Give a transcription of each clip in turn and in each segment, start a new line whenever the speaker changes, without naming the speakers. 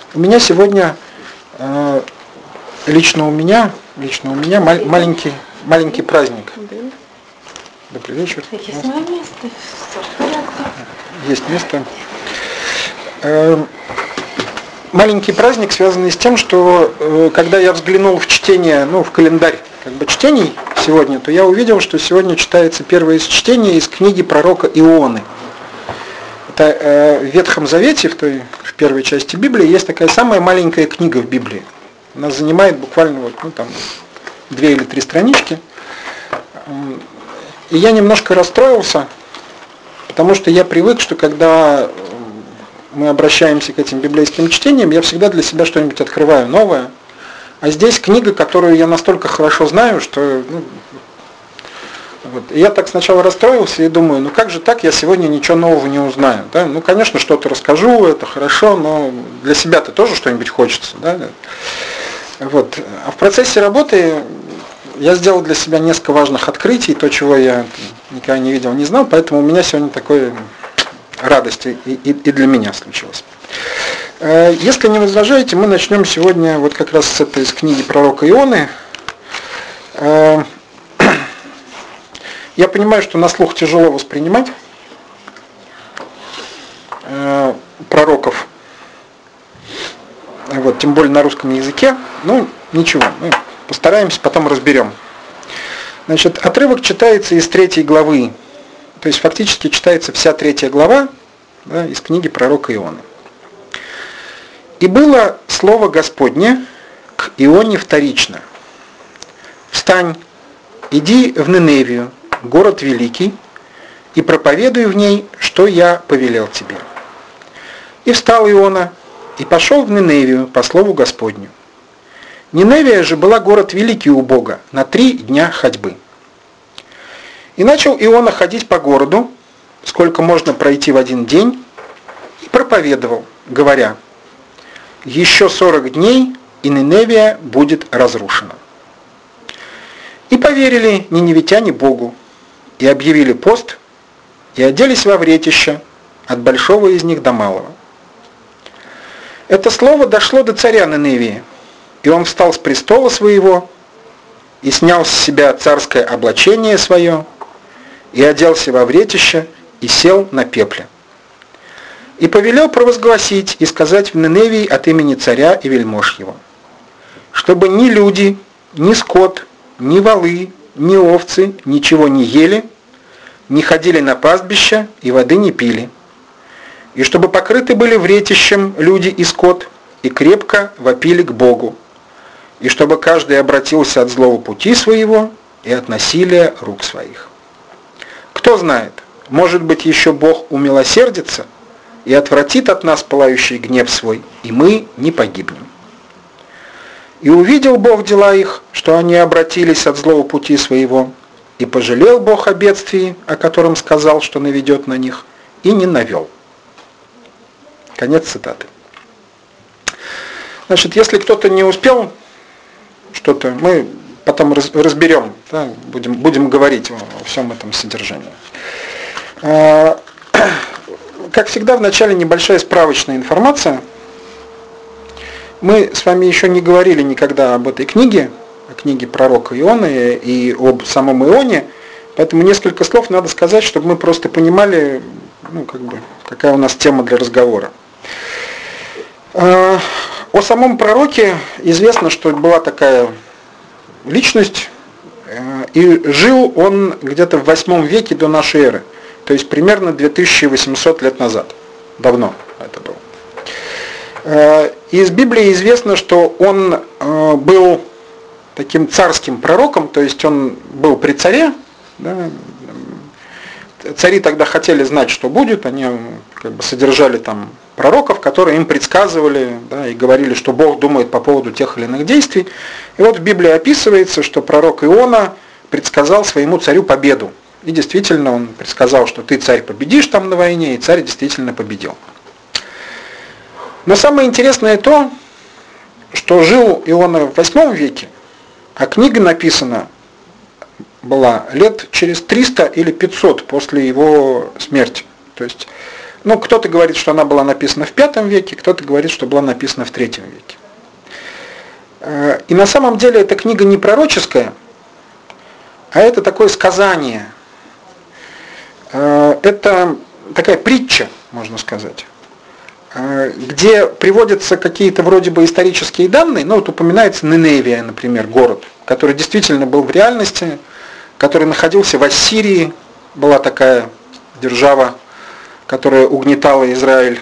У меня сегодня, лично у меня маленький праздник. Добрый вечер.
Есть мое место, все в порядке.
Есть место. Маленький праздник, связанный с тем, что когда я взглянул в чтение, в календарь чтений сегодня, то я увидел, что сегодня читается первое из чтения из книги пророка Ионы. Это в Ветхом Завете, в первой части Библии, есть такая самая маленькая книга в Библии. Она занимает буквально 2 или 3 странички. И я немножко расстроился, потому что я привык, что когда мы обращаемся к этим библейским чтениям, я всегда для себя что-нибудь открываю новое. А здесь книга, которую я настолько хорошо знаю, что... И я так сначала расстроился и думаю, как же так, я сегодня ничего нового не узнаю. Да? Конечно, что-то расскажу, это хорошо, но для себя-то тоже что-нибудь хочется. Да? А в процессе работы я сделал для себя несколько важных открытий, то, чего я никогда не видел, не знал, поэтому у меня сегодня такой радость и для меня случилось. Если не возражаете, мы начнем сегодня как раз с этой из книги пророка Ионы. Я понимаю, что на слух тяжело воспринимать пророков, тем более на русском языке. Ничего, мы постараемся, потом разберем. Отрывок читается из 3 главы, то есть фактически читается вся 3 глава из книги пророка Ионы. «И было слово Господне к Ионе вторично. Встань, иди в Ниневию, город великий, и проповедуй в ней, что я повелел тебе. И встал Иона, и пошел в Ниневию по слову Господню. Ниневия же была город великий у Бога, на 3 дня ходьбы. И начал Иона ходить по городу, сколько можно пройти в 1 день, и проповедовал, говоря: еще 40 дней, и Ниневия будет разрушена. И поверили ниневитяне Богу, и объявили пост, и оделись во вретища, от большого из них до малого. Это слово дошло до царя Ниневии, и он встал с престола своего, и снял с себя царское облачение свое, и оделся во вретище, и сел на пепле. И повелел провозгласить и сказать в Ниневии от имени царя и вельмож его, чтобы ни люди, ни скот, ни волы, ни овцы ничего не ели, не ходили на пастбища и воды не пили, и чтобы покрыты были вретищем люди и скот, и крепко вопили к Богу, и чтобы каждый обратился от злого пути своего и от насилия рук своих. Кто знает, может быть, еще Бог умилосердится и отвратит от нас пылающий гнев свой, и мы не погибнем. И увидел Бог дела их, что они обратились от злого пути своего, и пожалел Бог о бедствии, о котором сказал, что наведет на них, и не навел». Конец цитаты. Если кто-то не успел что-то, мы потом разберем, будем говорить о всем этом содержании. Как всегда, в начале небольшая справочная информация. Мы с вами еще не говорили никогда об этой книге, о книге пророка Ионы и об самом Ионе, поэтому несколько слов надо сказать, чтобы мы просто понимали, какая у нас тема для разговора. О самом пророке известно, что была такая личность, и жил он где-то в 8 веке до нашей эры, то есть примерно 2800 лет назад. Давно это было. Из Библии известно, что он был таким царским пророком, то есть он был при царе. Да, цари тогда хотели знать, что будет, они содержали там пророков, которые им предсказывали, и говорили, что Бог думает по поводу тех или иных действий. И в Библии описывается, что пророк Иона предсказал своему царю победу. И действительно он предсказал, что ты, царь, победишь там на войне, и царь действительно победил. Но самое интересное то, что жил Иона в 8 веке, а книга написана была лет через 300 или 500 после его смерти. То есть Ну, кто-то говорит, что она была написана в V веке, кто-то говорит, что была написана в III веке. И на самом деле эта книга не пророческая, а это такое сказание. Это такая притча, можно сказать, где приводятся какие-то вроде бы исторические данные. Ну, вот упоминается Ниневия, например, город, который действительно был в реальности, который находился в Ассирии, была такая держава, которая угнетала Израиль.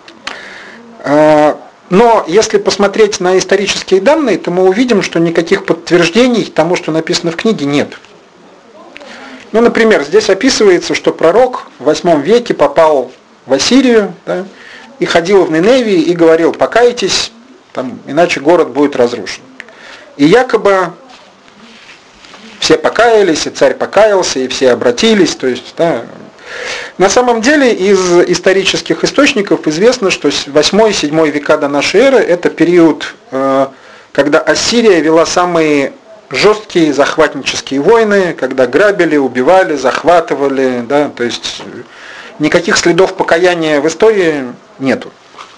Но если посмотреть на исторические данные, то мы увидим, что никаких подтверждений тому, что написано в книге, нет. Ну, например, здесь описывается, что пророк в 8 веке попал в Ассирию, да, и ходил в Ниневии и говорил: покайтесь, там, иначе город будет разрушен. И якобы все покаялись, и царь покаялся, и все обратились. То есть, да. На самом деле из исторических источников известно, что 8-7 века до нашей эры это период, когда Ассирия вела самые жесткие захватнические войны, когда грабили, убивали, захватывали, да, то есть никаких следов покаяния в истории нету.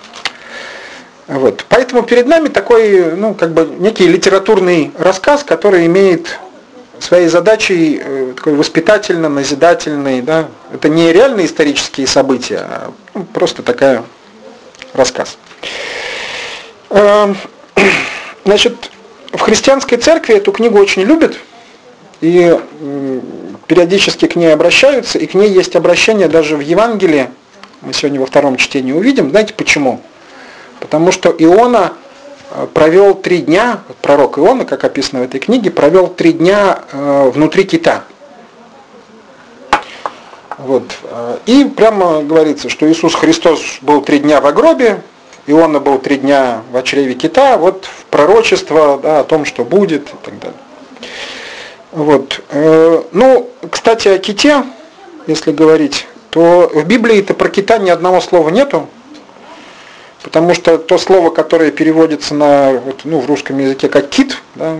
Вот. Поэтому перед нами такой, ну, как бы некий литературный рассказ, который имеет своей задачей такой воспитательно-назидательный, да. Это не реальные исторические события, а просто такая рассказ. Значит, в христианской церкви эту книгу очень любят и периодически к ней обращаются, и к ней есть обращение даже в Евангелии. Мы сегодня во втором чтении увидим. Знаете почему? Потому что Иона провел 3 дня, пророк Иона, как описано в этой книге, провел 3 дня внутри кита. Вот. И прямо говорится, что Иисус Христос был 3 дня в гробе, Иона был 3 дня в чреве кита, вот пророчество, да, о том, что будет, и так далее. Вот. Ну, кстати, о ките, если говорить, то в Библии-то про кита ни одного слова нету. Потому что то слово, которое переводится на, вот, ну, в русском языке как кит, да,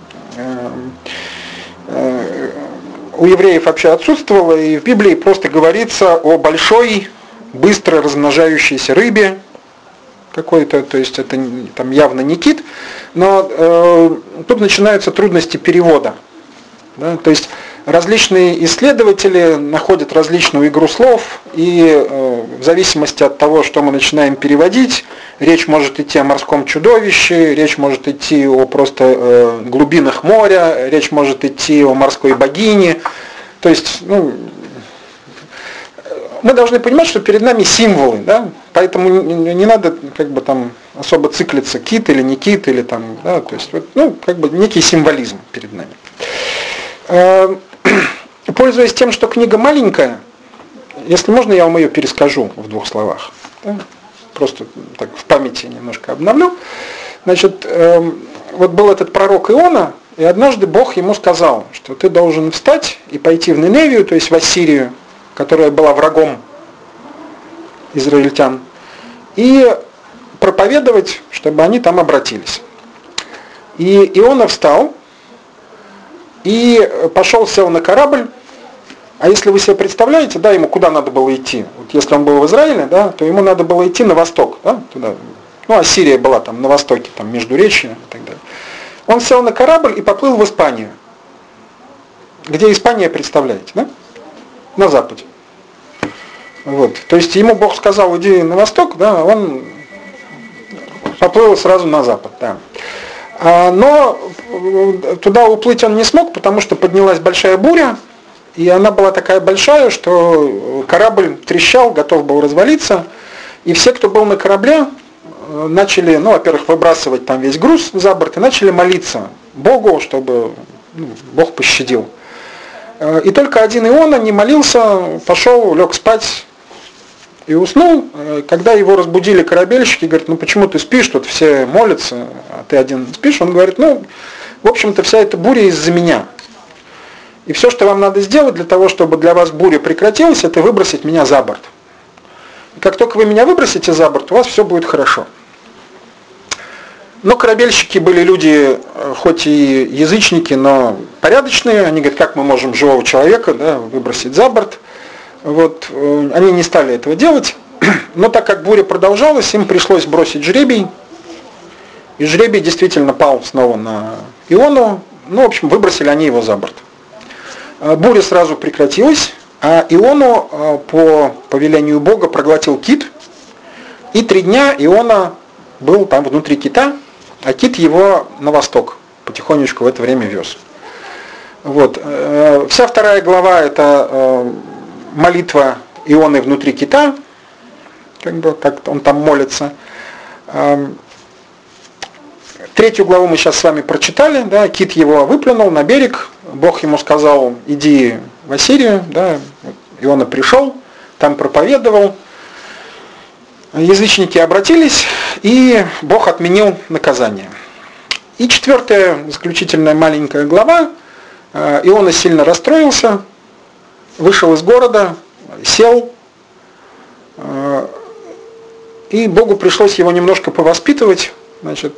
у евреев вообще отсутствовало, и в Библии просто говорится о большой, быстро размножающейся рыбе какой-то, то есть это там явно не кит, но тут начинаются трудности перевода. Да, то есть различные исследователи находят различную игру слов, и в зависимости от того, что мы начинаем переводить, речь может идти о морском чудовище, речь может идти о просто глубинах моря, речь может идти о морской богине. То есть, ну, мы должны понимать, что перед нами символы, да? Поэтому не надо как бы там особо циклиться, кит или не кит, или там, да, то есть, вот, ну, как бы некий символизм перед нами. Пользуясь тем, что книга маленькая, если можно, я вам ее перескажу в 2 словах. Да? Просто так в памяти немножко обновлю. Значит, вот был этот пророк Иона, и однажды Бог ему сказал, что ты должен встать и пойти в Ниневию, то есть в Ассирию, которая была врагом израильтян, и проповедовать, чтобы они там обратились. И Иона встал и пошел, сел на корабль. А если вы себе представляете, да, ему куда надо было идти? Вот если он был в Израиле, да, то ему надо было идти на восток, да, туда. Ну, Ассирия была там на востоке, там Междуречье и так далее. Он сел на корабль и поплыл в Испанию. Где Испания, представляете, да? На западе. Вот. То есть ему Бог сказал: иди на восток, да, он поплыл сразу на запад, да. Но туда уплыть он не смог, потому что поднялась большая буря, и она была такая большая, что корабль трещал, готов был развалиться, и все, кто был на корабле, начали, ну, во-первых, выбрасывать там весь груз за борт и начали молиться Богу, чтобы, ну, Бог пощадил. И только один Иона не молился, пошел, лег спать и уснул. Когда его разбудили корабельщики, говорят: ну почему ты спишь, тут все молятся, а ты один спишь? Он говорит: ну, в общем-то, вся эта буря из-за меня. И все, что вам надо сделать для того, чтобы для вас буря прекратилась, это выбросить меня за борт. И как только вы меня выбросите за борт, у вас все будет хорошо. Но корабельщики были люди, хоть и язычники, но порядочные. Они говорят: как мы можем живого человека, да, выбросить за борт? Вот, они не стали этого делать. Но так как буря продолжалась, им пришлось бросить жребий. И жребий действительно пал снова на Иону. Ну, в общем, выбросили они его за борт. Буря сразу прекратилась, а Иону по повелению Бога проглотил кит. И 3 дня Иона был там внутри кита, а кит его на восток потихонечку в это время вез. Вот. Вся 2 глава это молитва Ионы внутри кита, как бы так он там молится. 3 главу мы сейчас с вами прочитали, да, кит его выплюнул на берег, Бог ему сказал: иди в Ассирию, да, Иона пришел, там проповедовал, язычники обратились, и Бог отменил наказание. И 4 заключительная маленькая глава, Иона сильно расстроился, вышел из города, сел, и Богу пришлось его немножко повоспитывать. Значит,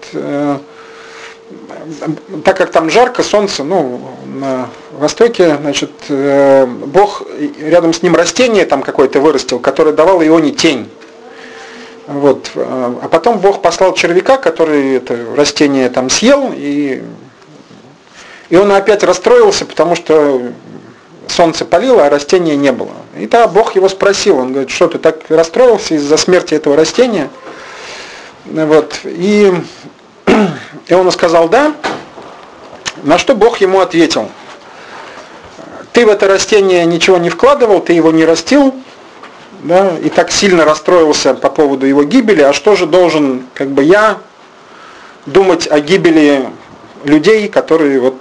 так как там жарко, солнце, ну, на востоке, значит, Бог рядом с ним растение там какое-то вырастил, которое давало Ионе тень. Вот. А потом Бог послал червяка, который это растение там съел, и он опять расстроился, потому что солнце палило, а растения не было. И тогда Бог его спросил, он говорит: что ты так расстроился из-за смерти этого растения? Вот. И он сказал да, на что Бог ему ответил: ты в это растение ничего не вкладывал, ты его не растил, да, и так сильно расстроился по поводу его гибели, а что же должен как бы я думать о гибели людей, которые вот,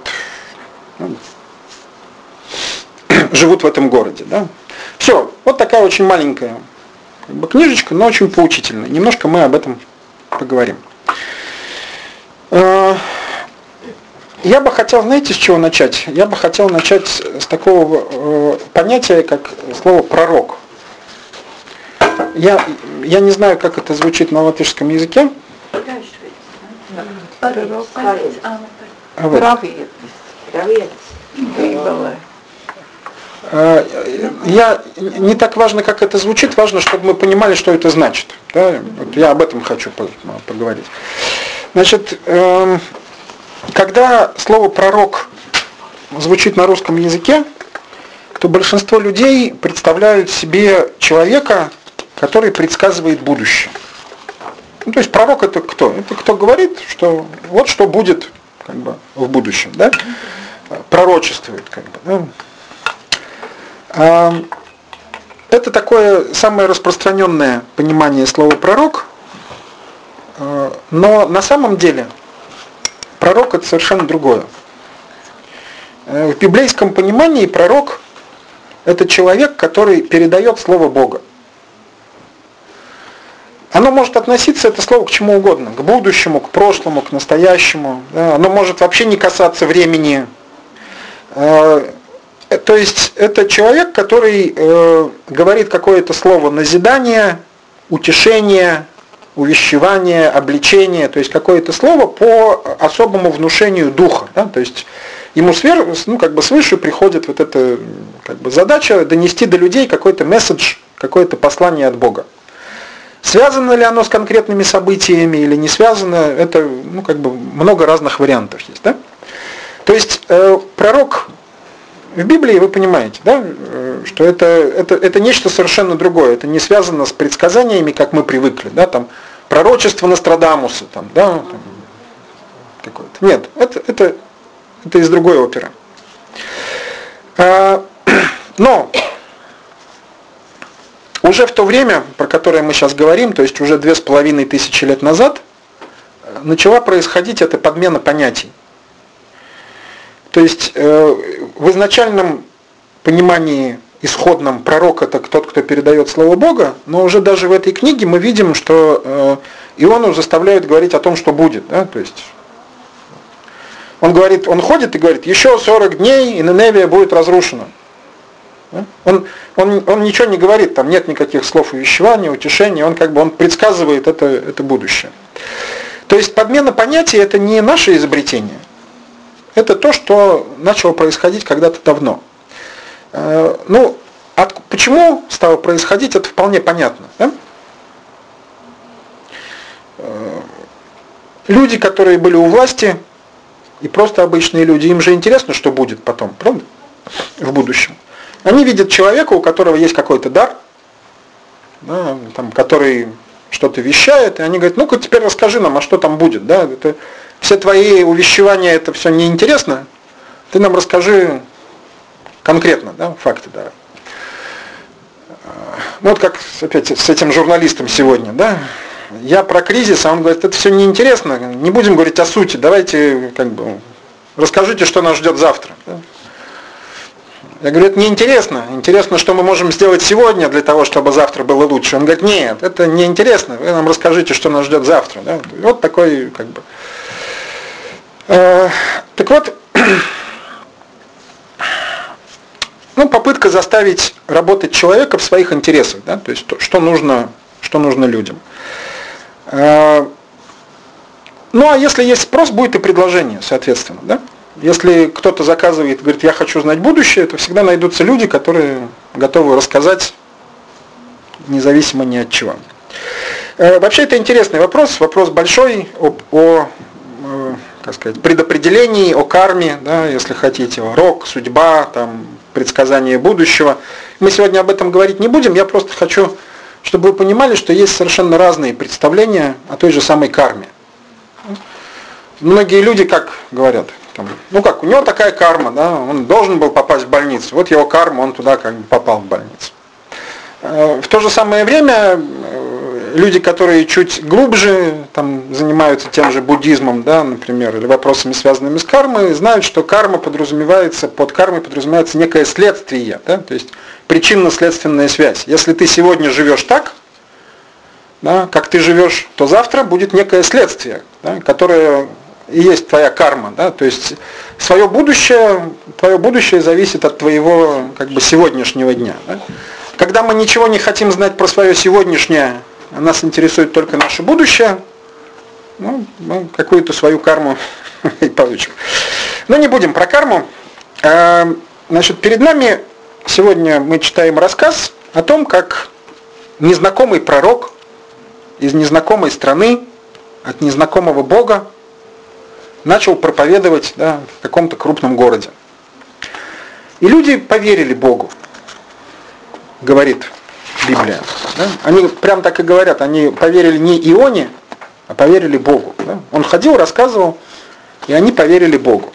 живут в этом городе. Да? Все, вот такая очень маленькая как бы книжечка, но очень поучительная. Немножко мы об этом поговорим. Я бы хотел, знаете, с чего начать? Я бы хотел начать с такого понятия, как слово «пророк». Я не знаю, как это звучит на латышском языке. Я, не так важно, как это звучит, важно, чтобы мы понимали, что это значит. Да? Вот я об этом хочу поговорить. Значит, когда слово «пророк» звучит на русском языке, то большинство людей представляют себе человека, который предсказывает будущее. Ну, то есть пророк это кто? Это кто говорит, что вот что будет как бы, в будущем, да? Пророчествует, как бы. Да? Это такое самое распространенное понимание слова «пророк», но на самом деле пророк это совершенно другое. В библейском понимании пророк это человек, который передает слово Бога. Оно может относиться, это слово, к чему угодно, к будущему, к прошлому, к настоящему. Да? Оно может вообще не касаться времени. То есть это человек, который говорит какое-то слово назидание, утешение, увещевание, обличение, то есть какое-то слово по особому внушению духа. Да? То есть ему свыше приходит вот эта как бы, задача донести до людей какой-то месседж, какое-то послание от Бога. Связано ли оно с конкретными событиями или не связано, это много разных вариантов есть. Да? То есть пророк в Библии, вы понимаете, да, что это нечто совершенно другое, это не связано с предсказаниями, как мы привыкли, да, там, пророчество Нострадамуса, там, да, там, какое-то. Нет, это из другой оперы. Но уже в то время, про которое мы сейчас говорим, то есть уже 2500 лет назад, начала происходить эта подмена понятий. То есть в изначальном понимании исходном пророк это тот, кто передает слово Бога, но уже даже в этой книге мы видим, что Иону заставляют говорить о том, что будет. Да? То есть он ходит и говорит: еще 40 дней и Ниневия будет разрушена. Он ничего не говорит, там нет никаких слов увещевания, утешения, он предсказывает это будущее. То есть подмена понятий это не наше изобретение. Это то, что начало происходить когда-то давно. Почему стало происходить, это вполне понятно. Да? люди, которые были у власти, и просто обычные люди, им же интересно, что будет потом, правда? В будущем. Они видят человека, у которого есть какой-то дар, да, там, который что-то вещает, и они говорят, ну-ка теперь расскажи нам, а что там будет. Да? Это, все твои увещевания, это все неинтересно, ты нам расскажи конкретно, да, факты. Да. Ну вот как опять с этим журналистом сегодня, да, я про кризис, а он говорит, это все неинтересно, не будем говорить о сути, давайте как бы расскажите, что нас ждет завтра. Да. Я говорю, это неинтересно, интересно, что мы можем сделать сегодня для того, чтобы завтра было лучше. Он говорит, нет, это неинтересно, вы нам расскажите, что нас ждет завтра. Да. Вот такой как бы. Так вот, ну, попытка заставить работать человека в своих интересах, да, то есть что нужно людям. Ну, а если есть спрос, будет и предложение, соответственно. Да? Если кто-то заказывает, говорит, я хочу знать будущее, то всегда найдутся люди, которые готовы рассказать, независимо ни от чего. Вообще это интересный вопрос большой о как сказать, предопределении, о карме, да, если хотите, о рок, судьба, там, предсказание будущего. Мы сегодня об этом говорить не будем, я просто хочу, чтобы вы понимали, что есть совершенно разные представления о той же самой карме. Многие люди как говорят, там, ну как, у него такая карма, да, он должен был попасть в больницу, вот его карма, он туда как бы попал в больницу. В то же самое время люди, которые чуть глубже там, занимаются тем же буддизмом, да, например, или вопросами, связанными с кармой, знают, что под кармой подразумевается некое следствие, да, то есть причинно-следственная связь. Если ты сегодня живешь так, да, как ты живешь, то завтра будет некое следствие, да, которое и есть твоя карма. Да, то есть твое будущее зависит от твоего как бы, сегодняшнего дня. Да. Когда мы ничего не хотим знать про свое сегодняшнее, а нас интересует только наше будущее, ну, мы какую-то свою карму и получим. Но не будем про карму. Значит, перед нами сегодня мы читаем рассказ о том, как незнакомый пророк из незнакомой страны, от незнакомого Бога, начал проповедовать, да, в каком-то крупном городе. И люди поверили Богу, говорит Библия. Да? Они прям так и говорят, они поверили не Ионе, а поверили Богу. Да? Он ходил, рассказывал, и они поверили Богу.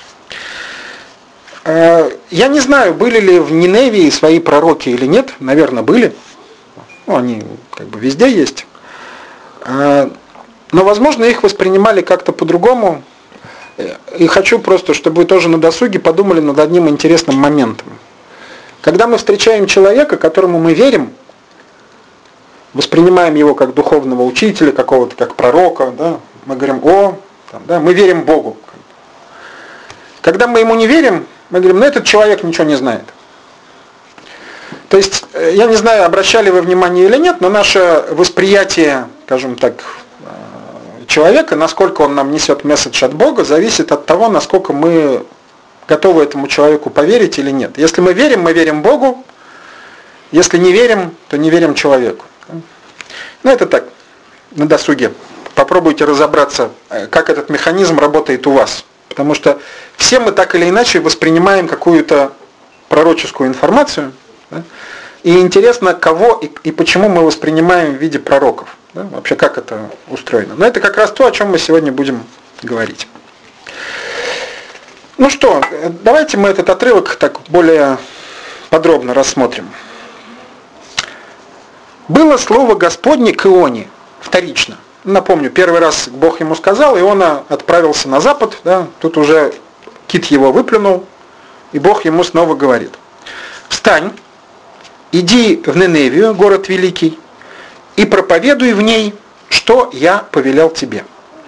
Я не знаю, были ли в Ниневии свои пророки или нет, наверное, были. Ну, они как бы везде есть. Но, возможно, их воспринимали как-то по-другому. И хочу просто, чтобы вы тоже на досуге подумали над одним интересным моментом. Когда мы встречаем человека, которому мы верим, воспринимаем его как духовного учителя, какого-то как пророка, да, мы говорим, мы верим Богу. Когда мы ему не верим, мы говорим, этот человек ничего не знает. То есть, я не знаю, обращали вы внимание или нет, но наше восприятие, скажем так, человека, насколько он нам несет месседж от Бога, зависит от того, насколько мы готовы этому человеку поверить или нет. Если мы верим Богу. Если не верим, то не верим человеку. Ну, это так, на досуге. Попробуйте разобраться, как этот механизм работает у вас. Потому что все мы так или иначе воспринимаем какую-то пророческую информацию. Да? И интересно, кого и почему мы воспринимаем в виде пророков. Да? Вообще, как это устроено. Но это как раз то, о чем мы сегодня будем говорить. Ну что, давайте мы этот отрывок так более подробно рассмотрим. Было слово Господне к Ионе, вторично. Напомню, первый раз Бог ему сказал, Иона отправился на запад, да, тут уже кит его выплюнул, и Бог ему снова говорит. Встань, иди в Ниневию, город великий, и проповедуй в ней, что я повелел тебе.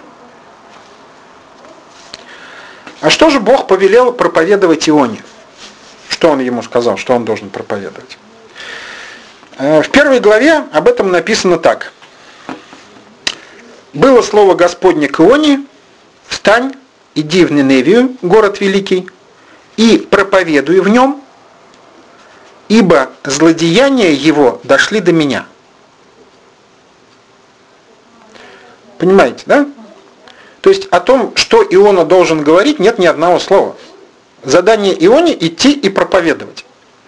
А что же Бог повелел проповедовать Ионе? Что он ему сказал, что он должен проповедовать? В первой главе об этом написано так. Было слово Господне к Ионе, встань, иди в Ниневию, город великий, и проповедуй в нем, ибо злодеяния его дошли до меня. Понимаете, да? То есть о том, что Иона должен говорить, нет ни одного слова. Задание Ионе идти и проповедовать.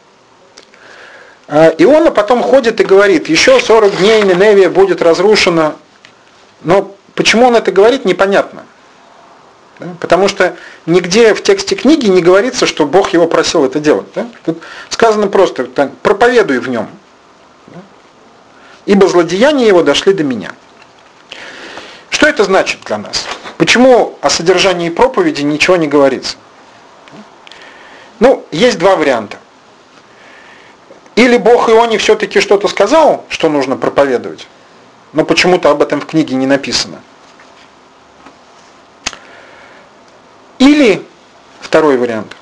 Иона потом ходит и говорит, еще 40 дней Ниневия будет разрушена. Но почему он это говорит, непонятно. Да? Потому что нигде в тексте книги не говорится, что Бог его просил это делать. Да? Тут сказано просто, так, проповедуй в нем. Да? Ибо злодеяния его дошли до меня. Что это значит для нас? Почему о содержании проповеди ничего не говорится? Ну, есть два варианта. Или Бог Ионе все-таки что-то сказал, что нужно проповедовать, но почему-то об этом в книге не написано. Или, второй вариант,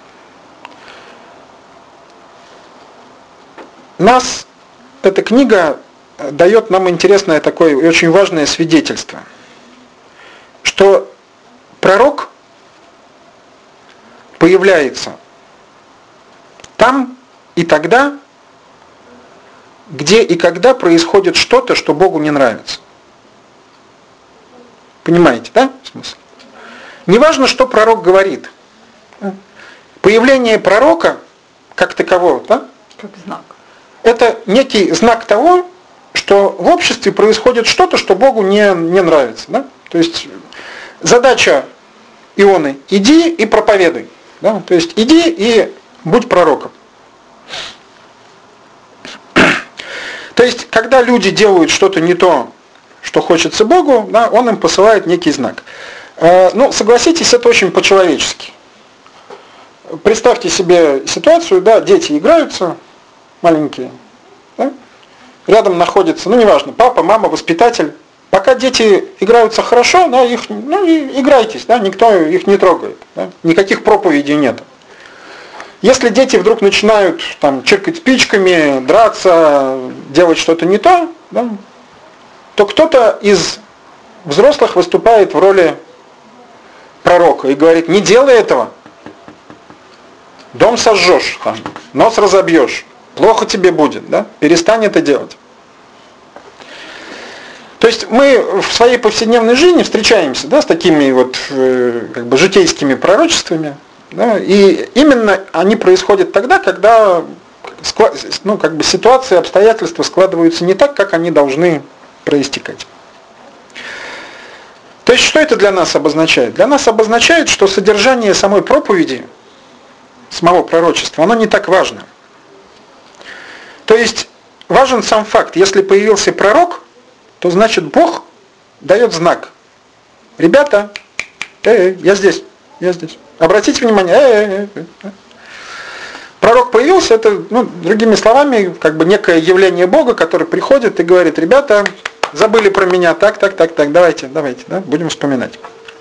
нас эта книга дает нам интересное такое и очень важное свидетельство, что пророк появляется там и тогда, где и когда происходит что-то, что Богу не нравится. Понимаете, да, смысл? Неважно, что пророк говорит. Появление пророка, как такового, да,
Как знак.
это некий знак того, что в обществе происходит что-то, что Богу не нравится. Да? То есть задача Ионы – иди и проповедуй. Да? То есть иди и будь пророком. То есть, когда люди делают что-то не то, что хочется Богу, да, он им посылает некий знак. Ну, согласитесь, это очень по-человечески. Представьте себе ситуацию, да, дети играются, маленькие, да, рядом находится, ну, неважно, папа, мама, воспитатель. Пока дети играются хорошо, да, и играйтесь, да, никто их не трогает, да, никаких проповедей нет. Если дети вдруг начинают там чиркать спичками, драться, делать что-то не то, да, то кто-то из взрослых выступает в роли пророка и говорит: не делай этого, дом сожжешь, там, нос разобьешь, плохо тебе будет, да, перестань это делать. То есть мы в своей повседневной жизни встречаемся, да, с такими вот как бы житейскими пророчествами. Да, и именно они происходят тогда, когда ну, как бы ситуации, обстоятельства складываются не так, как они должны проистекать. То есть что это для нас обозначает? Для нас обозначает, что содержание самой проповеди, самого пророчества, оно не так важно. То есть важен сам факт, если появился пророк, то значит Бог дает знак. Ребята, я здесь. Обратите внимание, Пророк появился, это, ну, другими словами, как бы некое явление Бога, который приходит и говорит: ребята, забыли про меня, так, давайте, да, будем вспоминать.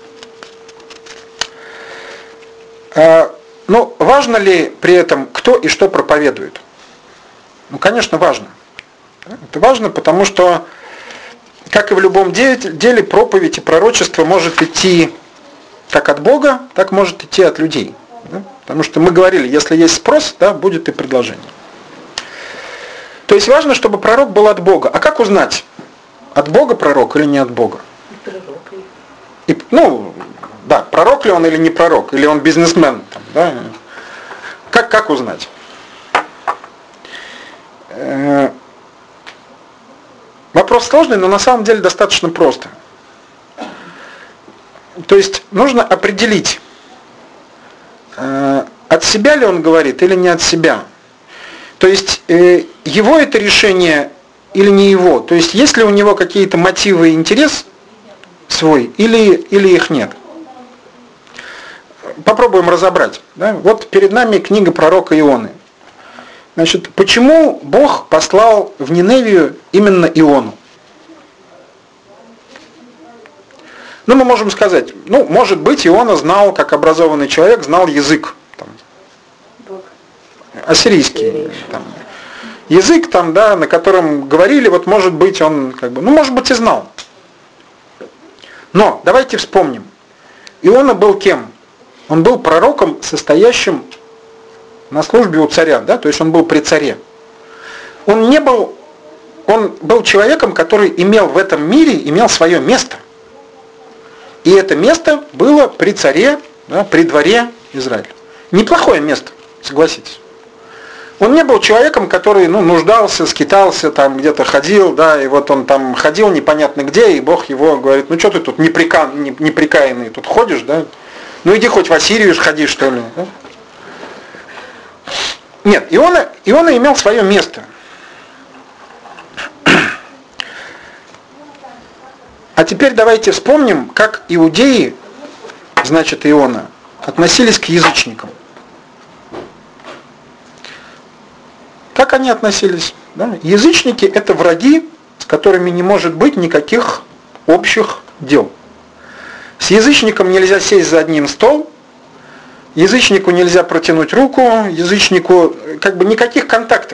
Ну, важно ли при этом, кто и что проповедует? Ну, конечно, важно. Это важно, потому что, как и в любом деле, проповедь и пророчество может идти как от Бога, так может идти от людей. Да? Потому что мы говорили, если есть спрос, да, будет и предложение. То есть важно, чтобы пророк был от Бога. А как узнать, от Бога пророк или не от Бога? Ну, да, пророк ли он или не пророк, или он бизнесмен. Там, да? Как узнать? Вопрос сложный, но на самом деле достаточно просто. То есть нужно определить, от себя ли он говорит или не от себя. То есть его это решение или не его. То есть есть ли у него какие-то мотивы и интерес свой или их нет. Попробуем разобрать. Да? Вот перед нами книга пророка Ионы. Значит, почему Бог послал в Ниневию именно Иону? Ну, мы можем сказать, ну, может быть, Иона знал, как образованный человек, знал язык. Там, ассирийский. Там, язык, там, да, на котором говорили, вот, может быть, он, как бы, ну, может быть, и знал. Но, давайте вспомним. Иона был кем? Он был пророком, состоящим на службе у царя, да, то есть он был при царе. Он не был он был человеком, который имел в этом мире, имел свое место. И это место было при царе, да, при дворе Израиля. Неплохое место, согласитесь. Он не был человеком, который нуждался, скитался, там где-то ходил, да, и вот он там ходил непонятно где, и Бог его говорит, что ты тут неприкаянный тут ходишь, да? Иди хоть в Ассирию сходи, что ли. Да? Нет, Иона имел свое место. А теперь давайте вспомним, как иудеи, значит Иона, относились к язычникам. Как они относились? Да? Язычники – это враги, с которыми не может быть никаких общих дел. С язычником нельзя сесть за один стол, язычнику нельзя протянуть руку, язычнику никаких контактов.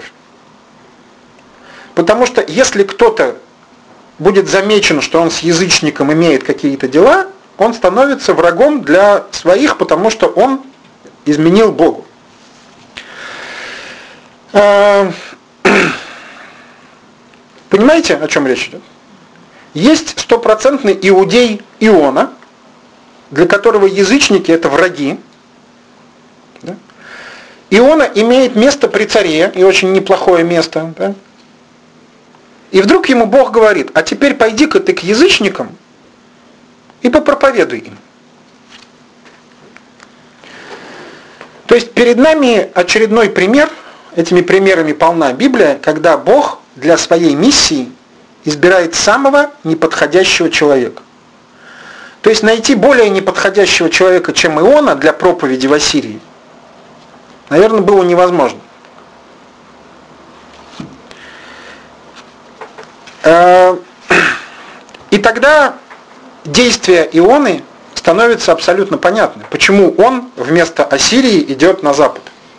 Потому что если кто-то будет замечен, что он с язычником имеет какие-то дела, он становится врагом для своих, потому что он изменил Богу. Понимаете, о чем речь идет? Есть стопроцентный иудей Иона, для которого язычники это враги. Да? Иона имеет место при царе, и очень неплохое место. Да? И вдруг ему Бог говорит, а теперь пойди-ка ты к язычникам и попроповедуй им. То есть перед нами очередной пример, этими примерами полна Библия, когда Бог для своей миссии избирает самого неподходящего человека. То есть найти более неподходящего человека, чем Иона, для проповеди в Ассирии, наверное, было невозможно. И тогда действия Ионы становятся абсолютно понятны. Почему он вместо Ассирии идет на запад.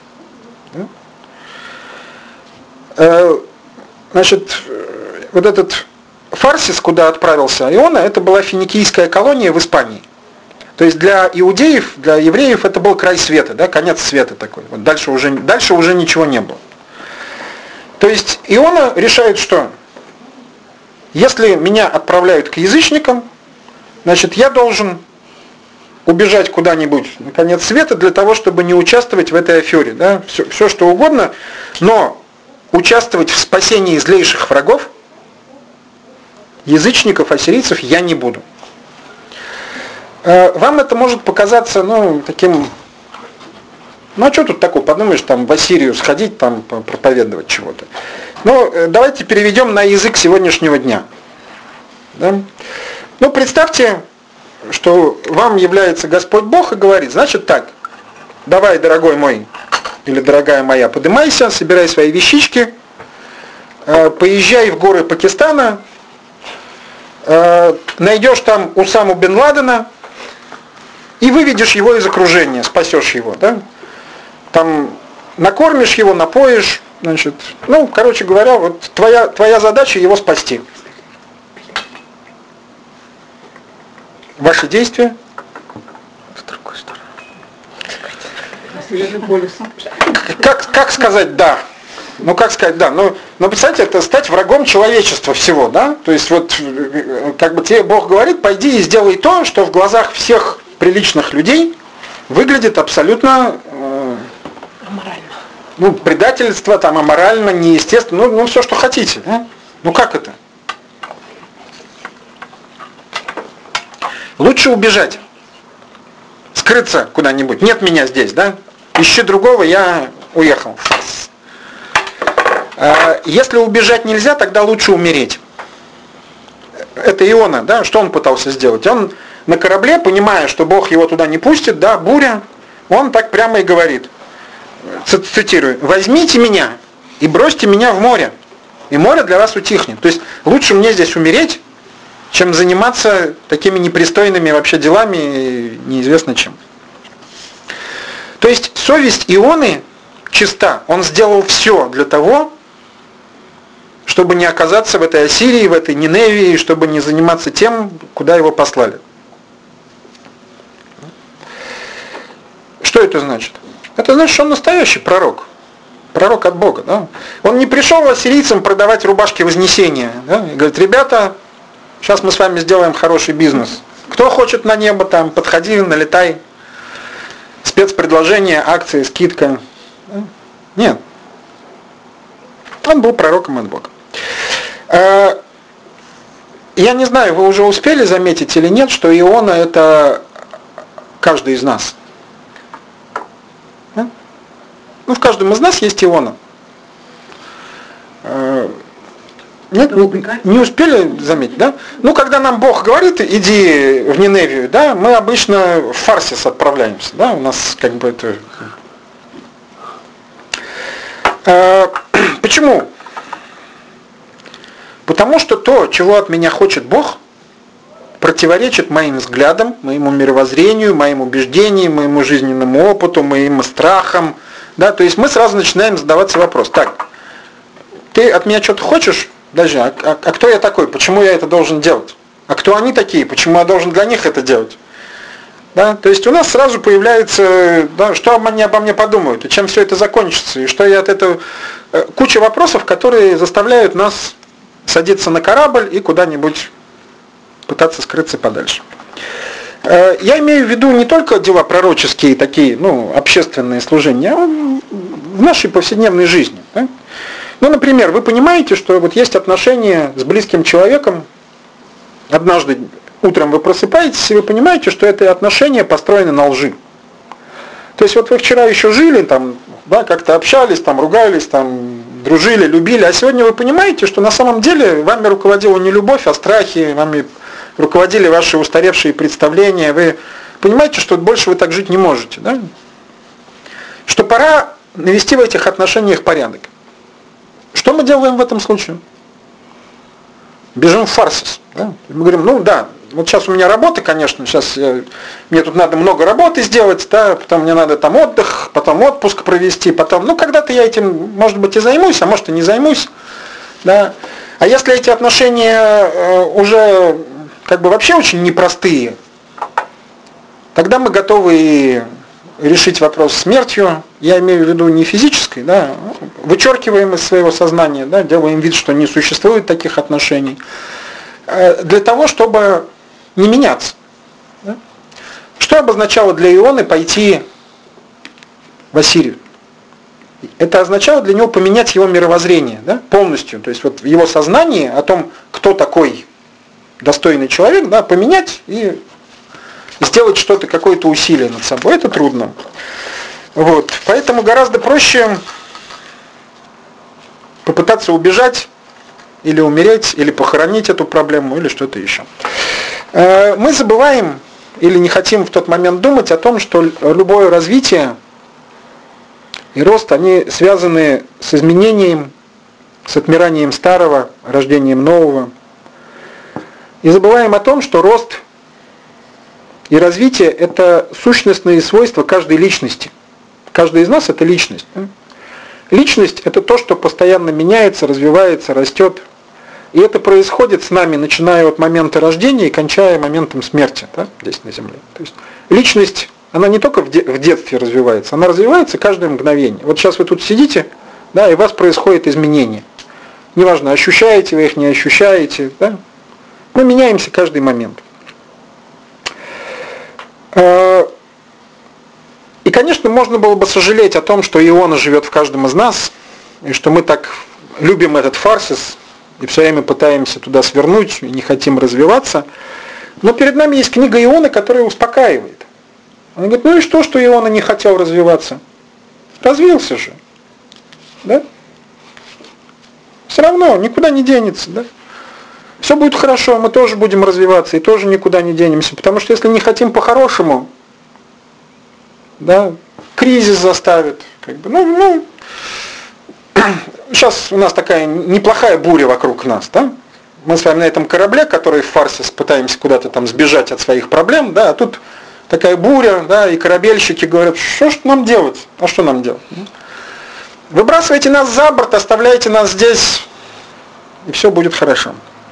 Значит, вот этот Фарсис, куда отправился Иона, это была финикийская колония в Испании. То есть для иудеев, для евреев это был край света, да, конец света такой. Вот дальше уже ничего не было. То есть Иона решает, что если меня отправляют к язычникам, значит, я должен убежать куда-нибудь на конец света для того, чтобы не участвовать в этой афере. Да? Все что угодно, но участвовать в спасении злейших врагов, язычников, ассирийцев, я не буду. Вам это может показаться, таким... а что тут такое? Подумаешь, там в Ассирию сходить, там проповедовать чего-то. Давайте переведем на язык сегодняшнего дня. Да? Представьте, что вам является Господь Бог и говорит, значит так, давай, дорогой мой, или дорогая моя, поднимайся, собирай свои вещички, поезжай в горы Пакистана, найдешь там Усаму бен Ладена и выведешь его из окружения, спасешь его. Да? Там накормишь его, напоишь, значит, короче говоря, вот твоя задача его спасти. Ваши действия?
С другой стороны.
Как сказать «да»? Как сказать «да»? Представьте, это стать врагом человечества всего, да? То есть тебе Бог говорит, пойди и сделай то, что в глазах всех приличных людей выглядит абсолютно
аморально.
Предательство, там, аморально, неестественно, все, что хотите. Да? Как это? Лучше убежать, скрыться куда-нибудь. Нет меня здесь, да? Ищи другого, я уехал. Если убежать нельзя, тогда лучше умереть. Это Иона, да? Что он пытался сделать? Он на корабле, понимая, что Бог его туда не пустит, да, буря, он так прямо и говорит, цитирую, «Возьмите меня и бросьте меня в море, и море для вас утихнет». То есть лучше мне здесь умереть, чем заниматься такими непристойными вообще делами, неизвестно чем. То есть совесть Ионы чиста. Он сделал все для того, чтобы не оказаться в этой Ассирии, в этой Ниневии, чтобы не заниматься тем, куда его послали. Что это значит? Это значит, что он настоящий пророк. пророк от Бога. Да? Он не пришел ассирийцам продавать рубашки Вознесения. Да? И говорит, ребята, сейчас мы с вами сделаем хороший бизнес. Кто хочет на небо, там, подходи, налетай. Спецпредложение, акции, скидка. Да? Нет. Он был пророком от Бога. Я не знаю, вы уже успели заметить или нет, что Иона это каждый из нас. Ну, в каждом из нас есть Иона. Нет, не успели заметить, да? Ну, когда нам Бог говорит, иди в Ниневию, да, мы обычно в Фарсис отправляемся, да, у нас как бы это... Почему? Потому что то, чего от меня хочет Бог, противоречит моим взглядам, моему мировоззрению, моим убеждениям, моему жизненному опыту, моим страхам. Да? То есть мы сразу начинаем задаваться вопрос. Так, ты от меня что-то хочешь? Даже, а кто я такой? Почему я это должен делать? А кто они такие? Почему я должен для них это делать? Да? То есть у нас сразу появляется, да, что они обо мне подумают, и чем все это закончится, и что я от этого... Куча вопросов, которые заставляют нас садиться на корабль и куда-нибудь пытаться скрыться подальше. Я имею в виду не только дела пророческие, такие, общественные служения, а в нашей повседневной жизни. Да? Ну, например, вы понимаете, что вот есть отношения с близким человеком, однажды утром вы просыпаетесь, и вы понимаете, что это отношения построены на лжи. То есть вот вы вчера еще жили, там, да, как-то общались, там, ругались, там, дружили, любили, а сегодня вы понимаете, что на самом деле вами руководила не любовь, а страхи, вами руководили ваши устаревшие представления, вы понимаете, что больше вы так жить не можете, да? Что пора навести в этих отношениях порядок. Что мы делаем в этом случае? Бежим в Фарсис. Да? Мы говорим, вот сейчас у меня работа, конечно, мне тут надо много работы сделать, да, потом мне надо там отдых, потом отпуск провести, потом, когда-то я этим, может быть, и займусь, а может и не займусь. Да. А если эти отношения уже как бы вообще очень непростые, тогда мы готовы решить вопрос смертью, я имею в виду не физической, да, вычеркиваем из своего сознания, да, делаем вид, что не существует таких отношений, для того, чтобы не меняться. Да? Что обозначало для Ионы пойти в Ассирию? Это означало для него поменять его мировоззрение, да, полностью, то есть вот в его сознании о том, кто такой достойный человек, да, поменять и сделать что-то, какое-то усилие над собой. Это трудно. Вот. Поэтому гораздо проще попытаться убежать, или умереть, или похоронить эту проблему, или что-то еще. Мы забываем или не хотим в тот момент думать о том, что любое развитие и рост, они связаны с изменением, с отмиранием старого, рождением нового. И забываем о том, что рост и развитие – это сущностные свойства каждой личности. Каждый из нас – это личность. Личность – это то, что постоянно меняется, развивается, растет. И это происходит с нами, начиная от момента рождения и кончая моментом смерти, да, здесь на Земле. То есть личность, она не только в детстве развивается, она развивается каждое мгновение. Вот сейчас вы тут сидите, да, и у вас происходит изменение. Неважно, ощущаете вы их, не ощущаете. Да? Мы меняемся каждый момент. И, конечно, можно было бы сожалеть о том, что Иона живет в каждом из нас, и что мы так любим этот Фарсис, и все время пытаемся туда свернуть, и не хотим развиваться. Но перед нами есть книга Ионы, которая успокаивает. Он говорит, ну и что Иона не хотел развиваться? Развился же. Да? Все равно, никуда не денется. Да? Все будет хорошо, мы тоже будем развиваться, и тоже никуда не денемся. Потому что если не хотим по-хорошему, да, кризис заставит. Как бы, сейчас у нас такая неплохая буря вокруг нас, да? Мы с вами на этом корабле, который в Фарсис, пытаемся куда-то там сбежать от своих проблем, да, а тут такая буря, да, и корабельщики говорят, что ж нам делать? А что нам делать? Выбрасывайте нас за борт, оставляйте нас здесь, и все будет хорошо.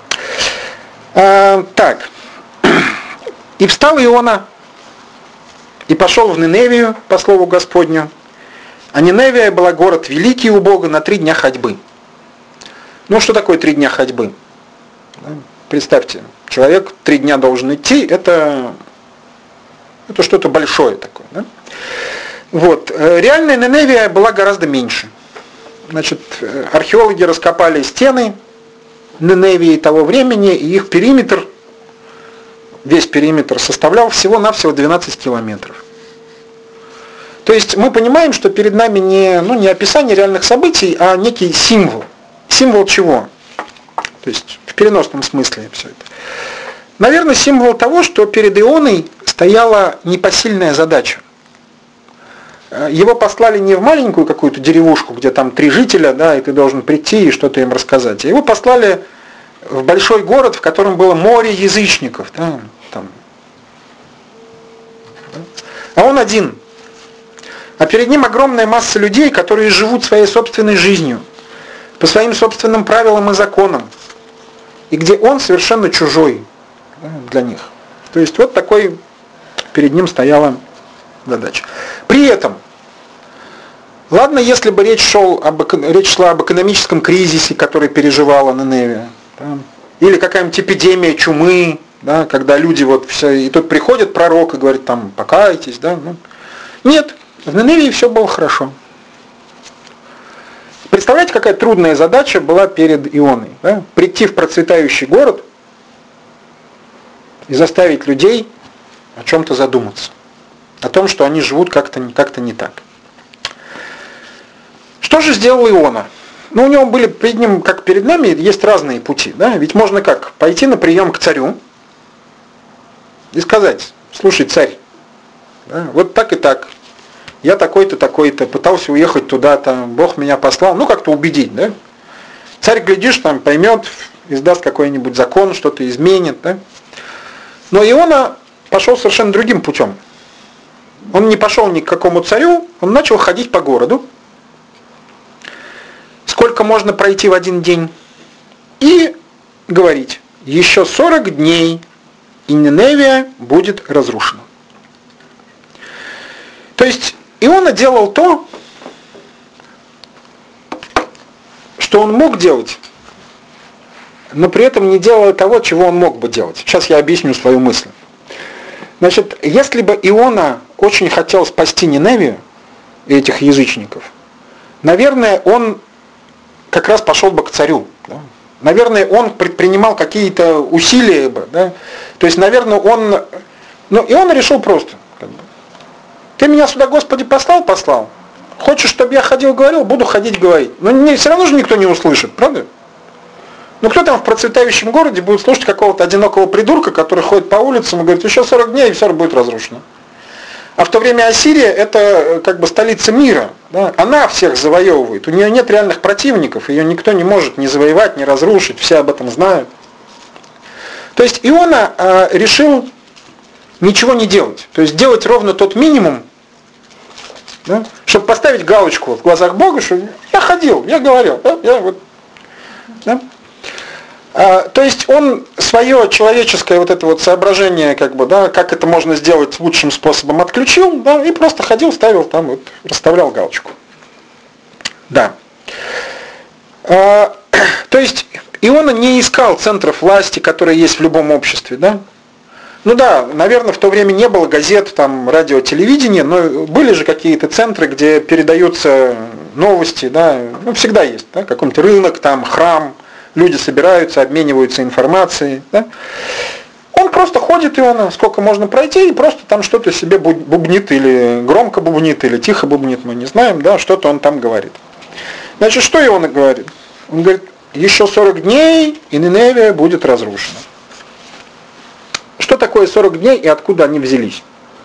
Так. И встал Иона, и пошел в Ниневию, по слову Господню, А Ниневия была город великий у Бога на 3 дня ходьбы. Ну, что такое 3 дня ходьбы? Представьте, человек 3 дня должен идти, это что-то большое такое. Да? Вот. Реальная Ниневия была гораздо меньше. Значит, археологи раскопали стены Ниневии того времени, и их периметр, весь периметр составлял всего-навсего 12 километров. То есть мы понимаем, что перед нами не описание реальных событий, а некий символ. Символ чего? То есть в переносном смысле все это. Наверное, символ того, что перед Ионой стояла непосильная задача. Его послали не в маленькую какую-то деревушку, где там 3 жителя, да, и ты должен прийти и что-то им рассказать. Его послали в большой город, в котором было море язычников. Да, там. А он один. А перед ним огромная масса людей, которые живут своей собственной жизнью, по своим собственным правилам и законам, и где он совершенно чужой, да, для них. То есть вот такой перед ним стояла задача. При этом, ладно, если бы речь шла об экономическом кризисе, который переживала Ниневия, да, или какая-нибудь эпидемия чумы, да, когда люди вот все, и тут приходит пророк и говорит, там, покайтесь, да, ну, нет. В Ниневии все было хорошо. Представляете, какая трудная задача была перед Ионой? Да? Прийти в процветающий город и заставить людей о чем-то задуматься. О том, что они живут как-то не так. Что же сделал Иона? Ну, у него были перед ним, как перед нами, есть разные пути. Да? Ведь можно как? Пойти на прием к царю и сказать, слушай, царь, да, вот так и так. Я такой-то, такой-то, пытался уехать туда-то, Бог меня послал, ну как-то убедить, да? Царь, глядишь, там поймет, издаст какой-нибудь закон, что-то изменит, да? Но Иона пошел совершенно другим путем. Он не пошел ни к какому царю, он начал ходить по городу. Сколько можно пройти в один день? И говорить, еще 40 дней, и Ниневия будет разрушена. То есть Иона делал то, что он мог делать, но при этом не делал того, чего он мог бы делать. Сейчас я объясню свою мысль. Значит, если бы Иона очень хотел спасти Ниневию и этих язычников, наверное, он как раз пошел бы к царю. Да? Наверное, он предпринимал какие-то усилия бы. Да? То есть, наверное, он... Ну, Иона решил просто... Ты меня сюда, Господи, послал? Хочешь, чтобы я ходил, говорил? Буду ходить, говорить. Но все равно же никто не услышит, правда? Ну кто там в процветающем городе будет слушать какого-то одинокого придурка, который ходит по улицам и говорит, еще 40 дней, и все будет разрушено. А в то время Ассирия это как бы столица мира. Да? Она всех завоевывает. У нее нет реальных противников, ее никто не может ни завоевать, ни разрушить, все об этом знают. То есть Иона решил ничего не делать. То есть делать ровно тот минимум, да, чтобы поставить галочку в глазах Бога, что я ходил, я говорил, да, я вот, да. То есть он свое человеческое вот это вот соображение, как бы, да, как это можно сделать лучшим способом, отключил, да, и просто ходил, ставил там, вот, расставлял галочку. Да. То есть Иона не искал центров власти, которые есть в любом обществе, да. Ну да, наверное, в то время не было газет, там, радио, телевидения, но были же какие-то центры, где передаются новости, да, ну, всегда есть, да, какой-нибудь рынок, там, храм, люди собираются, обмениваются информацией, да. Он просто ходит, Иона, сколько можно пройти, и просто там что-то себе бубнит, или громко бубнит, или тихо бубнит, мы не знаем, да, что-то он там говорит. Значит, что Иона говорит? Он говорит, еще 40 дней, и Ниневия будет разрушена. Что такое 40 дней и откуда они взялись?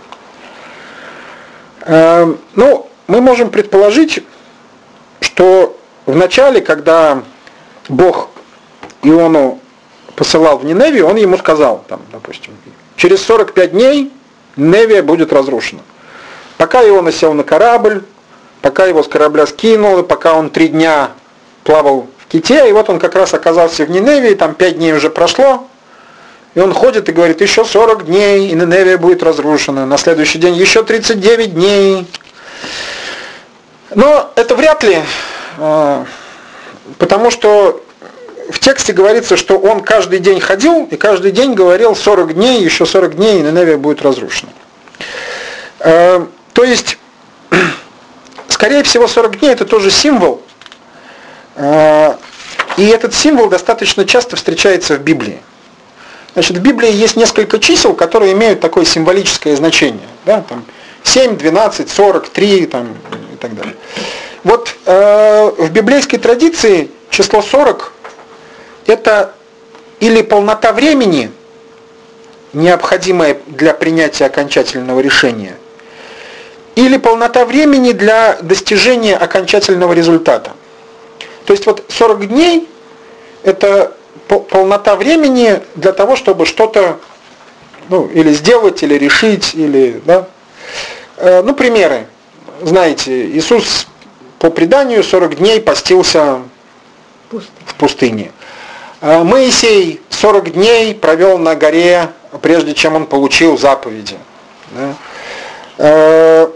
Ну, мы можем предположить, что в начале, когда Бог Иону посылал в Ниневию, он ему сказал, там, допустим, через 45 дней Ниневия будет разрушена. Пока Иона сел на корабль, пока его с корабля скинуло, пока он 3 дня плавал в ките, и вот он как раз оказался в Ниневии, там 5 дней уже прошло, и он ходит и говорит, еще 40 дней, и Ниневия будет разрушена. На следующий день еще 39 дней. Но это вряд ли, потому что в тексте говорится, что он каждый день ходил и каждый день говорил 40 дней, еще 40 дней, и Ниневия будет разрушена. То есть, скорее всего, 40 дней это тоже символ, и этот символ достаточно часто встречается в Библии. Значит, в Библии есть несколько чисел, которые имеют такое символическое значение. Да? Там 7, 12, 43 там, и так далее. Вот в библейской традиции число 40 это или полнота времени, необходимая для принятия окончательного решения, или полнота времени для достижения окончательного результата. То есть вот 40 дней это полнота времени для того, чтобы что-то или сделать, или решить, или, да. Примеры. Знаете, Иисус по преданию 40 дней постился в пустыне. Моисей 40 дней провел на горе, прежде чем он получил заповеди. Да.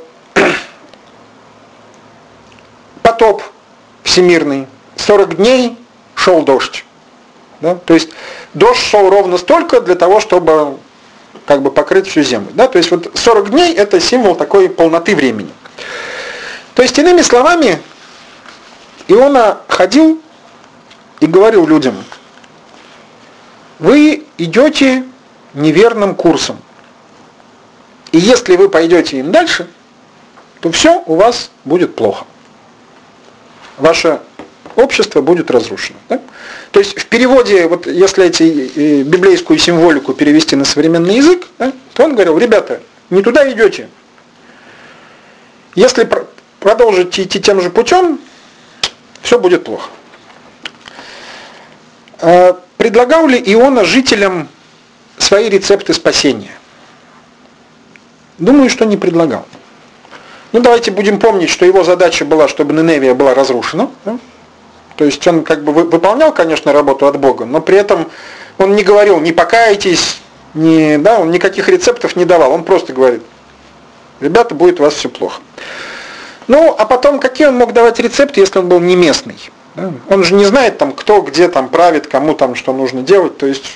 Потоп всемирный. 40 дней шел дождь. Да? То есть дождь шел ровно столько для того, чтобы покрыть всю землю. Да? То есть вот 40 дней это символ такой полноты времени. То есть, иными словами, Иона ходил и говорил людям: вы идете неверным курсом. И если вы пойдете им дальше, то все у вас будет плохо. Ваше общество будет разрушено. Да? То есть в переводе, вот если библейскую символику перевести на современный язык, да, то он говорил: ребята, не туда идете. Если продолжите идти тем же путем, все будет плохо. Предлагал ли Иона жителям свои рецепты спасения? Думаю, что не предлагал. Давайте будем помнить, что его задача была, чтобы Ниневия была разрушена. Да? То есть он выполнял, конечно, работу от Бога, но при этом он не говорил: не покайтесь, он никаких рецептов не давал. Он просто говорит: ребята, будет у вас все плохо. А потом, какие он мог давать рецепты, если он был не местный? Да? Он же не знает, кто где правит, кому что нужно делать. То есть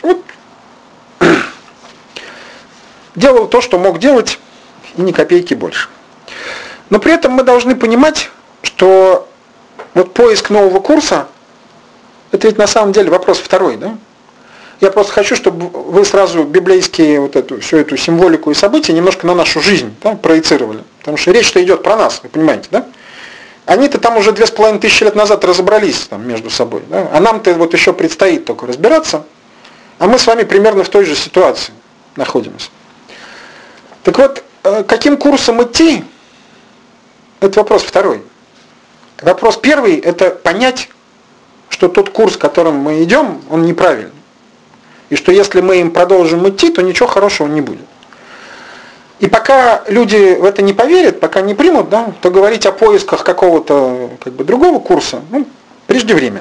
делал то, что мог делать, и ни копейки больше. Но при этом мы должны понимать, что поиск нового курса, это ведь на самом деле вопрос второй. Да? Я просто хочу, чтобы вы сразу библейские всю эту символику и события немножко на нашу жизнь, да, проецировали. Потому что речь-то идет про нас, вы понимаете, да? Они-то там уже 2500 лет назад разобрались между собой. Да? А нам-то еще предстоит только разбираться. А мы с вами примерно в той же ситуации находимся. Так вот, каким курсом идти, это вопрос второй. Вопрос первый – это понять, что тот курс, которым мы идем, он неправильный. И что если мы им продолжим идти, то ничего хорошего не будет. И пока люди в это не поверят, пока не примут, да, то говорить о поисках какого-то другого курса, преждевременно,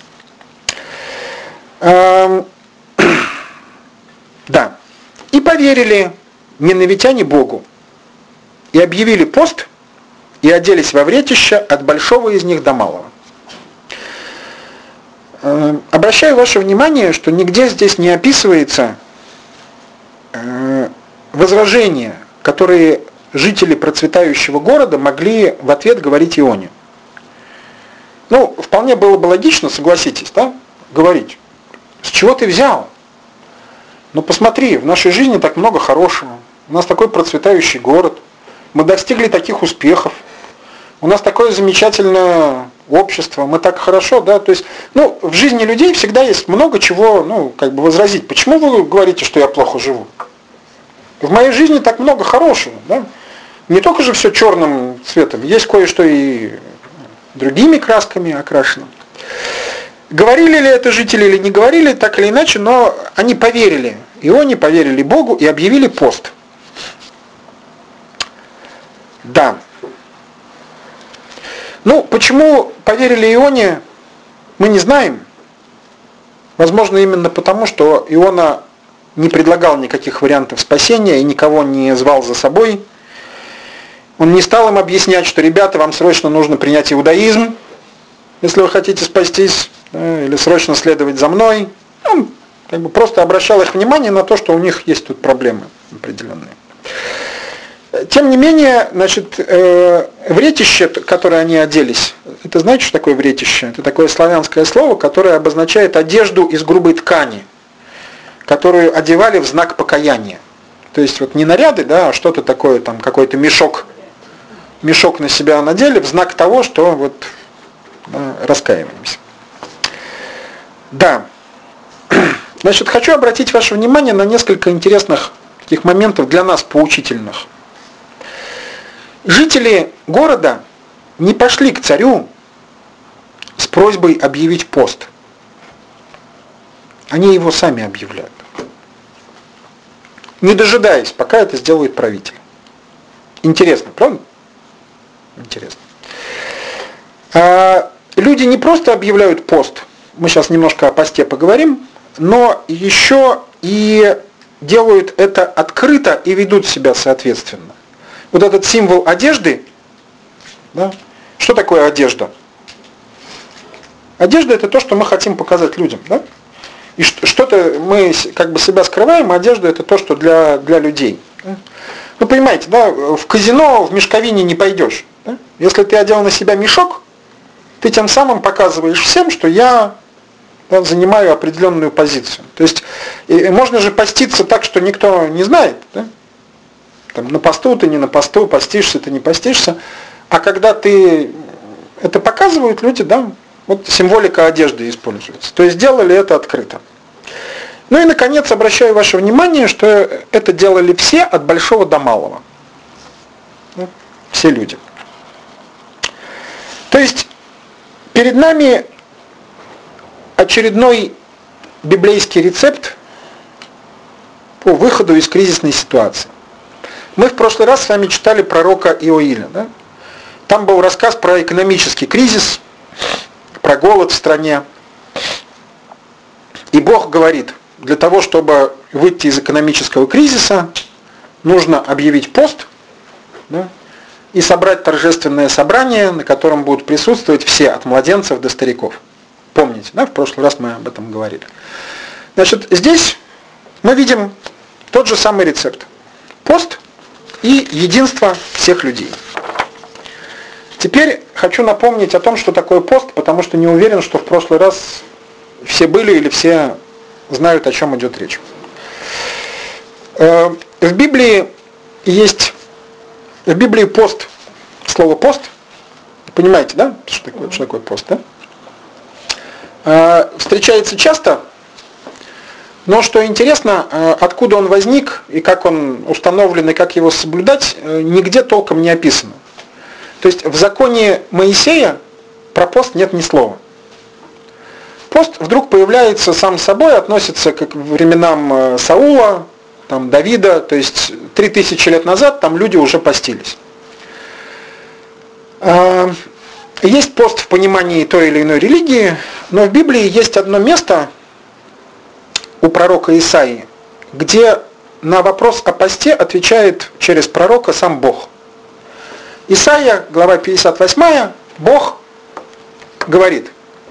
наверное. Да. И поверили ниневитяне Богу, и объявили пост, и оделись во вретище от большого из них до малого. Обращаю ваше внимание, что нигде здесь не описывается возражения, которые жители процветающего города могли в ответ говорить Ионе. Вполне было бы логично, согласитесь, да, говорить: с чего ты взял? Посмотри, в нашей жизни так много хорошего, у нас такой процветающий город, мы достигли таких успехов, у нас такое замечательное общество, мы так хорошо, да, то есть, в жизни людей всегда есть много чего, возразить. Почему вы говорите, что я плохо живу? В моей жизни так много хорошего, да. Не только же все черным цветом, есть кое-что и другими красками окрашено. Говорили ли это жители или не говорили, так или иначе, но они поверили Ионе, поверили Богу и объявили пост. Да. Почему поверили Ионе, мы не знаем. Возможно, именно потому, что Иона не предлагал никаких вариантов спасения и никого не звал за собой. Он не стал им объяснять, что, ребята, вам срочно нужно принять иудаизм, если вы хотите спастись, да, или срочно следовать за мной. Он как бы просто обращал их внимание на то, что у них есть тут проблемы определенные. Тем не менее, значит, вретище, которое они оделись, это знаете, что такое вретище? Это такое славянское слово, которое обозначает одежду из грубой ткани, которую одевали в знак покаяния. То есть вот не наряды, да, а что-то такое, там какой-то мешок на себя надели в знак того, что вот раскаиваемся. Да. Значит, хочу обратить ваше внимание на несколько интересных таких моментов для нас поучительных. Жители города не пошли к царю с просьбой объявить пост. Они его сами объявляют, не дожидаясь, пока это сделает правитель. Интересно, правда? Интересно. Люди не просто объявляют пост, мы сейчас немножко о посте поговорим, но еще и делают это открыто и ведут себя соответственно. Вот этот символ одежды, да, что такое одежда? Одежда — это то, что мы хотим показать людям, да? И что-то мы как бы себя скрываем, а одежда — это то, что для людей. Да? Вы понимаете, да, в казино в мешковине не пойдешь. Да? Если ты одел на себя мешок, ты тем самым показываешь всем, что я занимаю определенную позицию. То есть можно же поститься так, что никто не знает. Да? Там, на посту ты, не на посту, постишься ты, не постишься. А когда ты это показывают люди, да, вот символика одежды используется. То есть делали это открыто. Ну и, наконец, обращаю ваше внимание, что это делали все от большого до малого. Все люди. То есть перед нами очередной библейский рецепт по выходу из кризисной ситуации. Мы в прошлый раз с вами читали пророка Иоиля. Да? Там был рассказ про экономический кризис, про голод в стране. И Бог говорит, для того, чтобы выйти из экономического кризиса, нужно объявить пост, да, и собрать торжественное собрание, на котором будут присутствовать все, от младенцев до стариков. Помните, да, в прошлый раз мы об этом говорили. Значит, здесь мы видим тот же самый рецепт. Пост и единство всех людей. Теперь хочу напомнить о том, что такое пост, потому что не уверен, что в прошлый раз все были или все знают, о чем идет речь. В Библии пост, слово пост, понимаете, да, что такое пост, да? Встречается часто, но что интересно, откуда он возник и как он установлен и как его соблюдать, нигде толком не описано. То есть в законе Моисея про пост нет ни слова. Пост вдруг появляется сам собой, относится к временам Саула, там, Давида, то есть 3000 лет назад там люди уже постились. Есть пост в понимании той или иной религии, но в Библии есть одно место у пророка Исаии, где на вопрос о посте отвечает через пророка сам Бог. Исаия, глава 58, Бог говорит: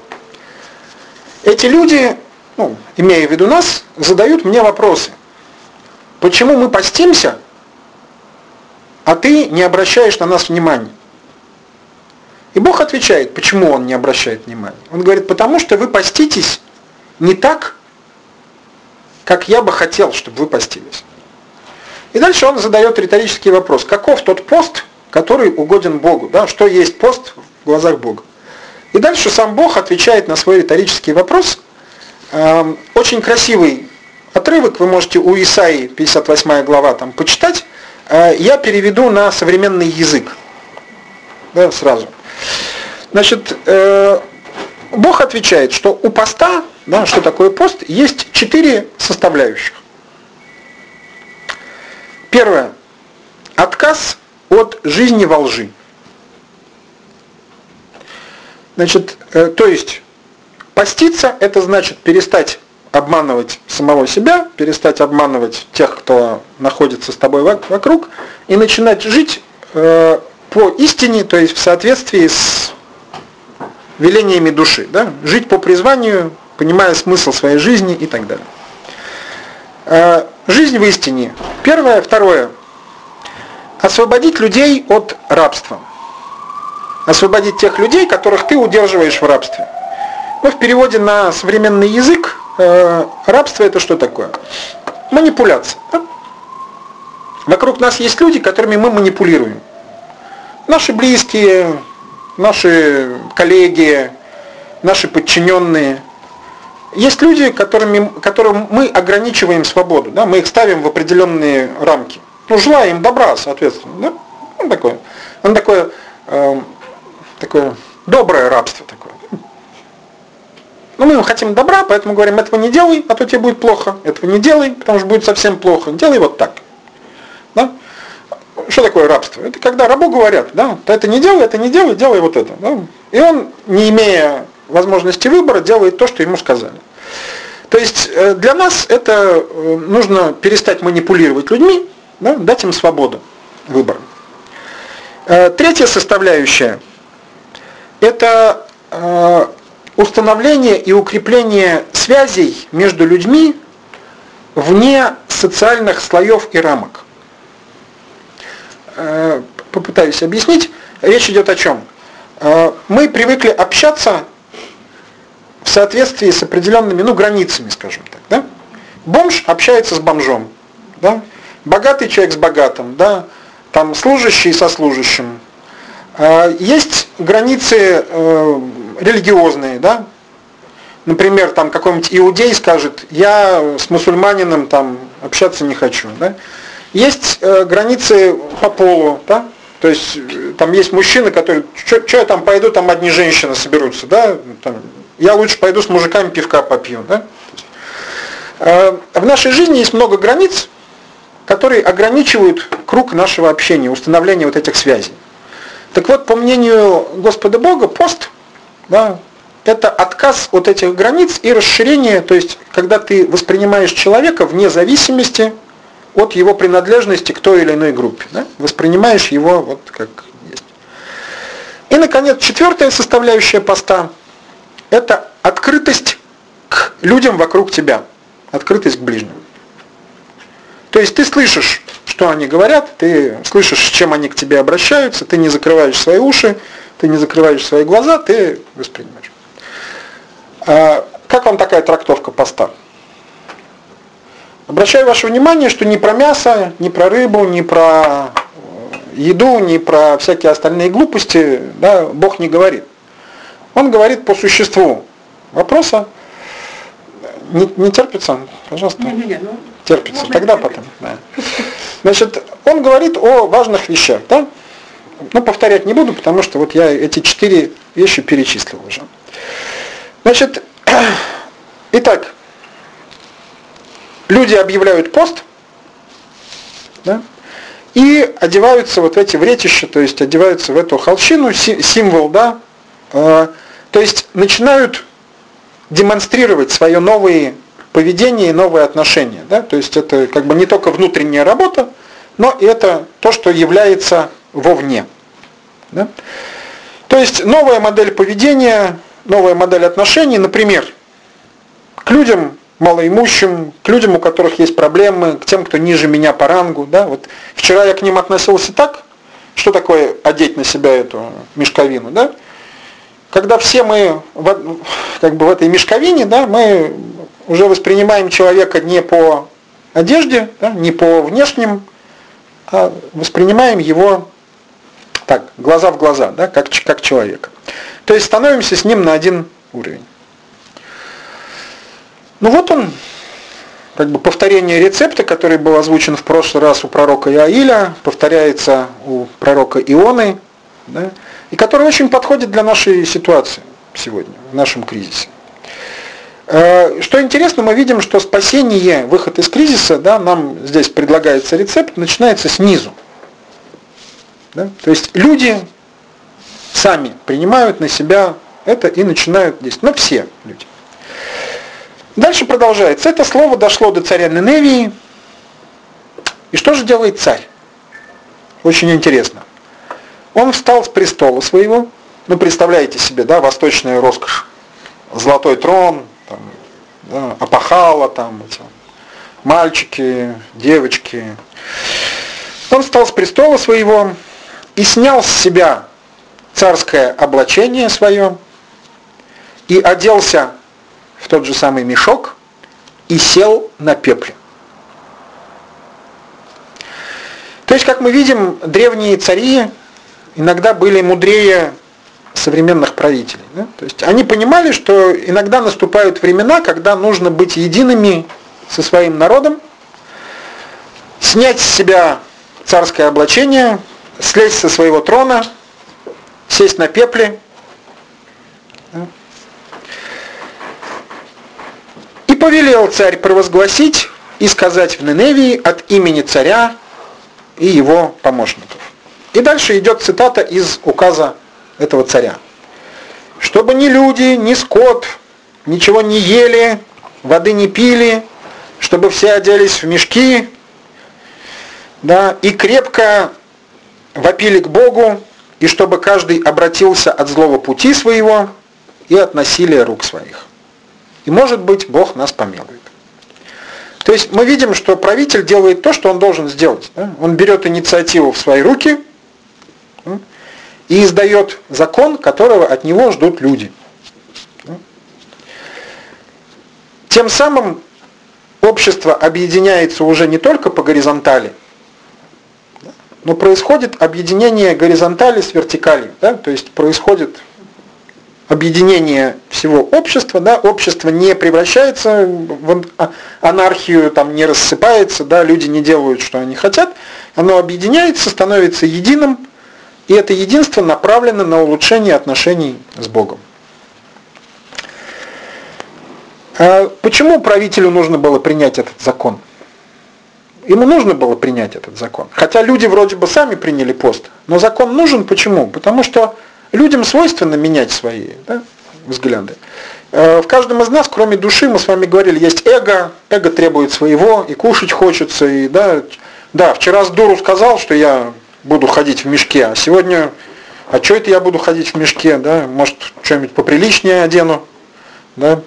эти люди, имея в виду нас, задают мне вопросы. Почему мы постимся, а ты не обращаешь на нас внимания? И Бог отвечает, почему Он не обращает внимания. Он говорит, потому что вы поститесь не так, как я бы хотел, чтобы вы постились. И дальше он задает риторический вопрос. Каков тот пост, который угоден Богу? Да? Что есть пост в глазах Бога? И дальше сам Бог отвечает на свой риторический вопрос. Очень красивый отрывок, вы можете у Исаии, 58 глава, там почитать. Я переведу на современный язык. Да, сразу. Значит, Бог отвечает, что у поста, да, что такое пост, есть 4 составляющих. Первое. Отказ от жизни во лжи. Значит, то есть поститься — это значит перестать обманывать самого себя, перестать обманывать тех, кто находится с тобой вокруг, и начинать жить по истине, то есть в соответствии с велениями души, да? Жить по призванию, понимая смысл своей жизни и так далее. Жизнь в истине. Первое. Второе. Освободить людей от рабства. Освободить тех людей, которых ты удерживаешь в рабстве. В переводе на современный язык рабство это что такое? Манипуляция. Да? Вокруг нас есть люди, которыми мы манипулируем. Наши близкие, наши коллеги, наши подчиненные. Есть люди, которым мы ограничиваем свободу, да? Мы их ставим в определенные рамки. Желаем им добра, соответственно. Да? Он такое доброе рабство такое. Мы им хотим добра, поэтому говорим, этого не делай, а то тебе будет плохо. Этого не делай, потому что будет совсем плохо. Делай вот так. Да? Что такое рабство? Это когда рабу говорят, да, ты это не делай, делай вот это. Да? И он, не имея возможности выбора, делает то, что ему сказали. То есть для нас это нужно перестать манипулировать людьми, да, дать им свободу выбора. Третья составляющая – это установление и укрепление связей между людьми вне социальных слоев и рамок. Попытаюсь объяснить. Речь идет о чем? Мы привыкли общаться в соответствии с определенными границами, скажем так. Да? Бомж общается с бомжом. Да? Богатый человек с богатым. Да? Там служащий со служащим. Есть границы религиозные. Да? Например, там какой-нибудь иудей скажет, я с мусульманином там общаться не хочу. Да? Есть границы по полу, да? То есть там есть мужчины, которые, что я там пойду, там одни женщины соберутся, да? Там, я лучше пойду с мужиками пивка попью. Да? В нашей жизни есть много границ, которые ограничивают круг нашего общения, установления вот этих связей. Так вот, по мнению Господа Бога, пост, да, это отказ от этих границ и расширение, то есть когда ты воспринимаешь человека вне зависимости от его принадлежности к той или иной группе. Да? Воспринимаешь его вот как есть. И, наконец, четвертая составляющая поста – это открытость к людям вокруг тебя, открытость к ближним. То есть ты слышишь, что они говорят, ты слышишь, с чем они к тебе обращаются, ты не закрываешь свои уши, ты не закрываешь свои глаза, ты воспринимаешь. Как вам такая трактовка поста? Обращаю ваше внимание, что ни про мясо, ни про рыбу, ни про еду, ни про всякие остальные глупости, да, Бог не говорит. Он говорит по существу вопроса. Не терпится? Пожалуйста. Терпится. Тогда потом. Да. Значит, он говорит о важных вещах. Да? Повторять не буду, потому что вот я эти 4 вещи перечислил уже. Значит, итак, люди объявляют пост, да, и одеваются вот в эти вретища, то есть одеваются в эту холщину, символ, да, то есть начинают демонстрировать свое новое поведение и новые отношения. Да, то есть это как бы не только внутренняя работа, но и это то, что является вовне. Да. То есть новая модель поведения, новая модель отношений, например, к людям малоимущим, к людям, у которых есть проблемы, к тем, кто ниже меня по рангу. Да? Вот вчера я к ним относился так, что такое одеть на себя эту мешковину. Да? Когда все мы как бы в этой мешковине, да, мы уже воспринимаем человека не по одежде, да, не по внешним, а воспринимаем его так, глаза в глаза, да, как человека. То есть становимся с ним на один уровень. Вот он, как бы повторение рецепта, который был озвучен в прошлый раз у пророка Иаиля, повторяется у пророка Ионы, да, и который очень подходит для нашей ситуации сегодня, в нашем кризисе. Что интересно, мы видим, что спасение, выход из кризиса, да, нам здесь предлагается рецепт, начинается снизу. Да? То есть люди сами принимают на себя это и начинают действовать. Все люди. Дальше продолжается. Это слово дошло до царя Ниневии. И что же делает царь? Очень интересно. Он встал с престола своего, ну представляете себе, да, восточная роскошь, золотой трон, там, да, опахало, там, эти мальчики, девочки. Он встал с престола своего и снял с себя царское облачение свое и оделся в тот же самый мешок и сел на пепле. То есть, как мы видим, древние цари иногда были мудрее современных правителей. Да? То есть они понимали, что иногда наступают времена, когда нужно быть едиными со своим народом, снять с себя царское облачение, слезть со своего трона, сесть на пепле. Да? И повелел царь провозгласить и сказать в Ниневии от имени царя и его помощников. И дальше идет цитата из указа этого царя. Чтобы ни люди, ни скот ничего не ели, воды не пили, чтобы все оделись в мешки, да, и крепко вопили к Богу, и чтобы каждый обратился от злого пути своего и от насилия рук своих. И может быть, Бог нас помилует. То есть мы видим, что правитель делает то, что он должен сделать. Да? Он берет инициативу в свои руки и издает закон, которого от него ждут люди. Тем самым общество объединяется уже не только по горизонтали, но происходит объединение горизонтали с вертикалью. Да? То есть происходит объединение всего общества, да? Общество не превращается в анархию, там, не рассыпается, да? Люди не делают, что они хотят, оно объединяется, становится единым, и это единство направлено на улучшение отношений с Богом. Почему правителю нужно было принять этот закон? Ему нужно было принять этот закон. Хотя люди вроде бы сами приняли пост. Но закон нужен почему? Потому что людям свойственно менять свои, да, взгляды. В каждом из нас, кроме души, мы с вами говорили, есть эго. Эго требует своего, и кушать хочется. И, да, вчера с дуру сказал, что я буду ходить в мешке, а сегодня, а что это я буду ходить в мешке? Да? Может, что-нибудь поприличнее одену? Да?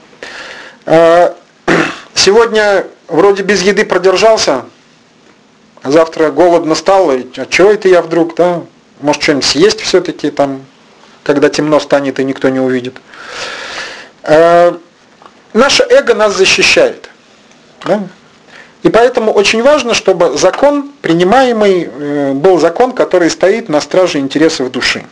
Сегодня вроде без еды продержался, а завтра голодно стало, и а чего это я вдруг, да? Может, что-нибудь съесть все-таки, там, когда темно станет и никто не увидит. Наше эго нас защищает. Да? И поэтому очень важно, чтобы закон, принимаемый, был закон, который стоит на страже интересов души.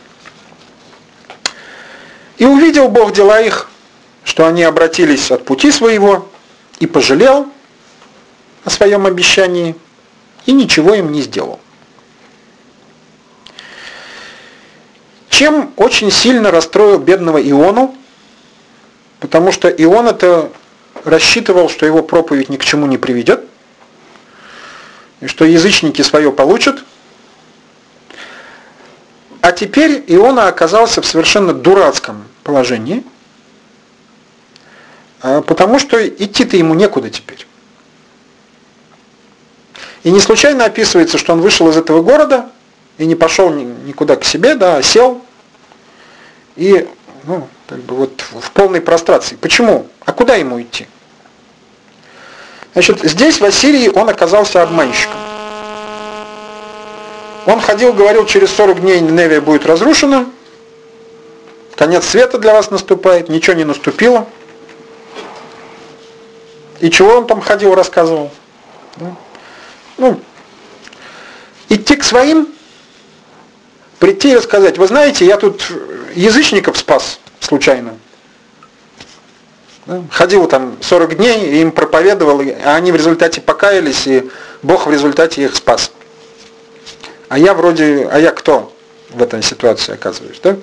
И увидел Бог дела их, что они обратились от пути своего, и пожалел о своем обещании, и ничего им не сделал. Чем очень сильно расстроил бедного Иону, потому что Иона-то рассчитывал, что его проповедь ни к чему не приведет, и что язычники свое получат. А теперь Иона оказался в совершенно дурацком положении, потому что идти-то ему некуда теперь. И не случайно описывается, что он вышел из этого города и не пошел никуда к себе, да, а сел и как бы вот в полной прострации. Почему? А куда ему идти? Значит, здесь, в Ассирии, он оказался обманщиком. Он ходил, говорил, через 40 дней Ниневия будет разрушена, конец света для вас наступает, ничего не наступило. И чего он там ходил, рассказывал? Идти к своим, прийти и рассказать, вы знаете, я тут язычников спас случайно. Ходил там 40 дней, и им проповедовал, а они в результате покаялись, и Бог в результате их спас. А я кто в этой ситуации оказываюсь, да?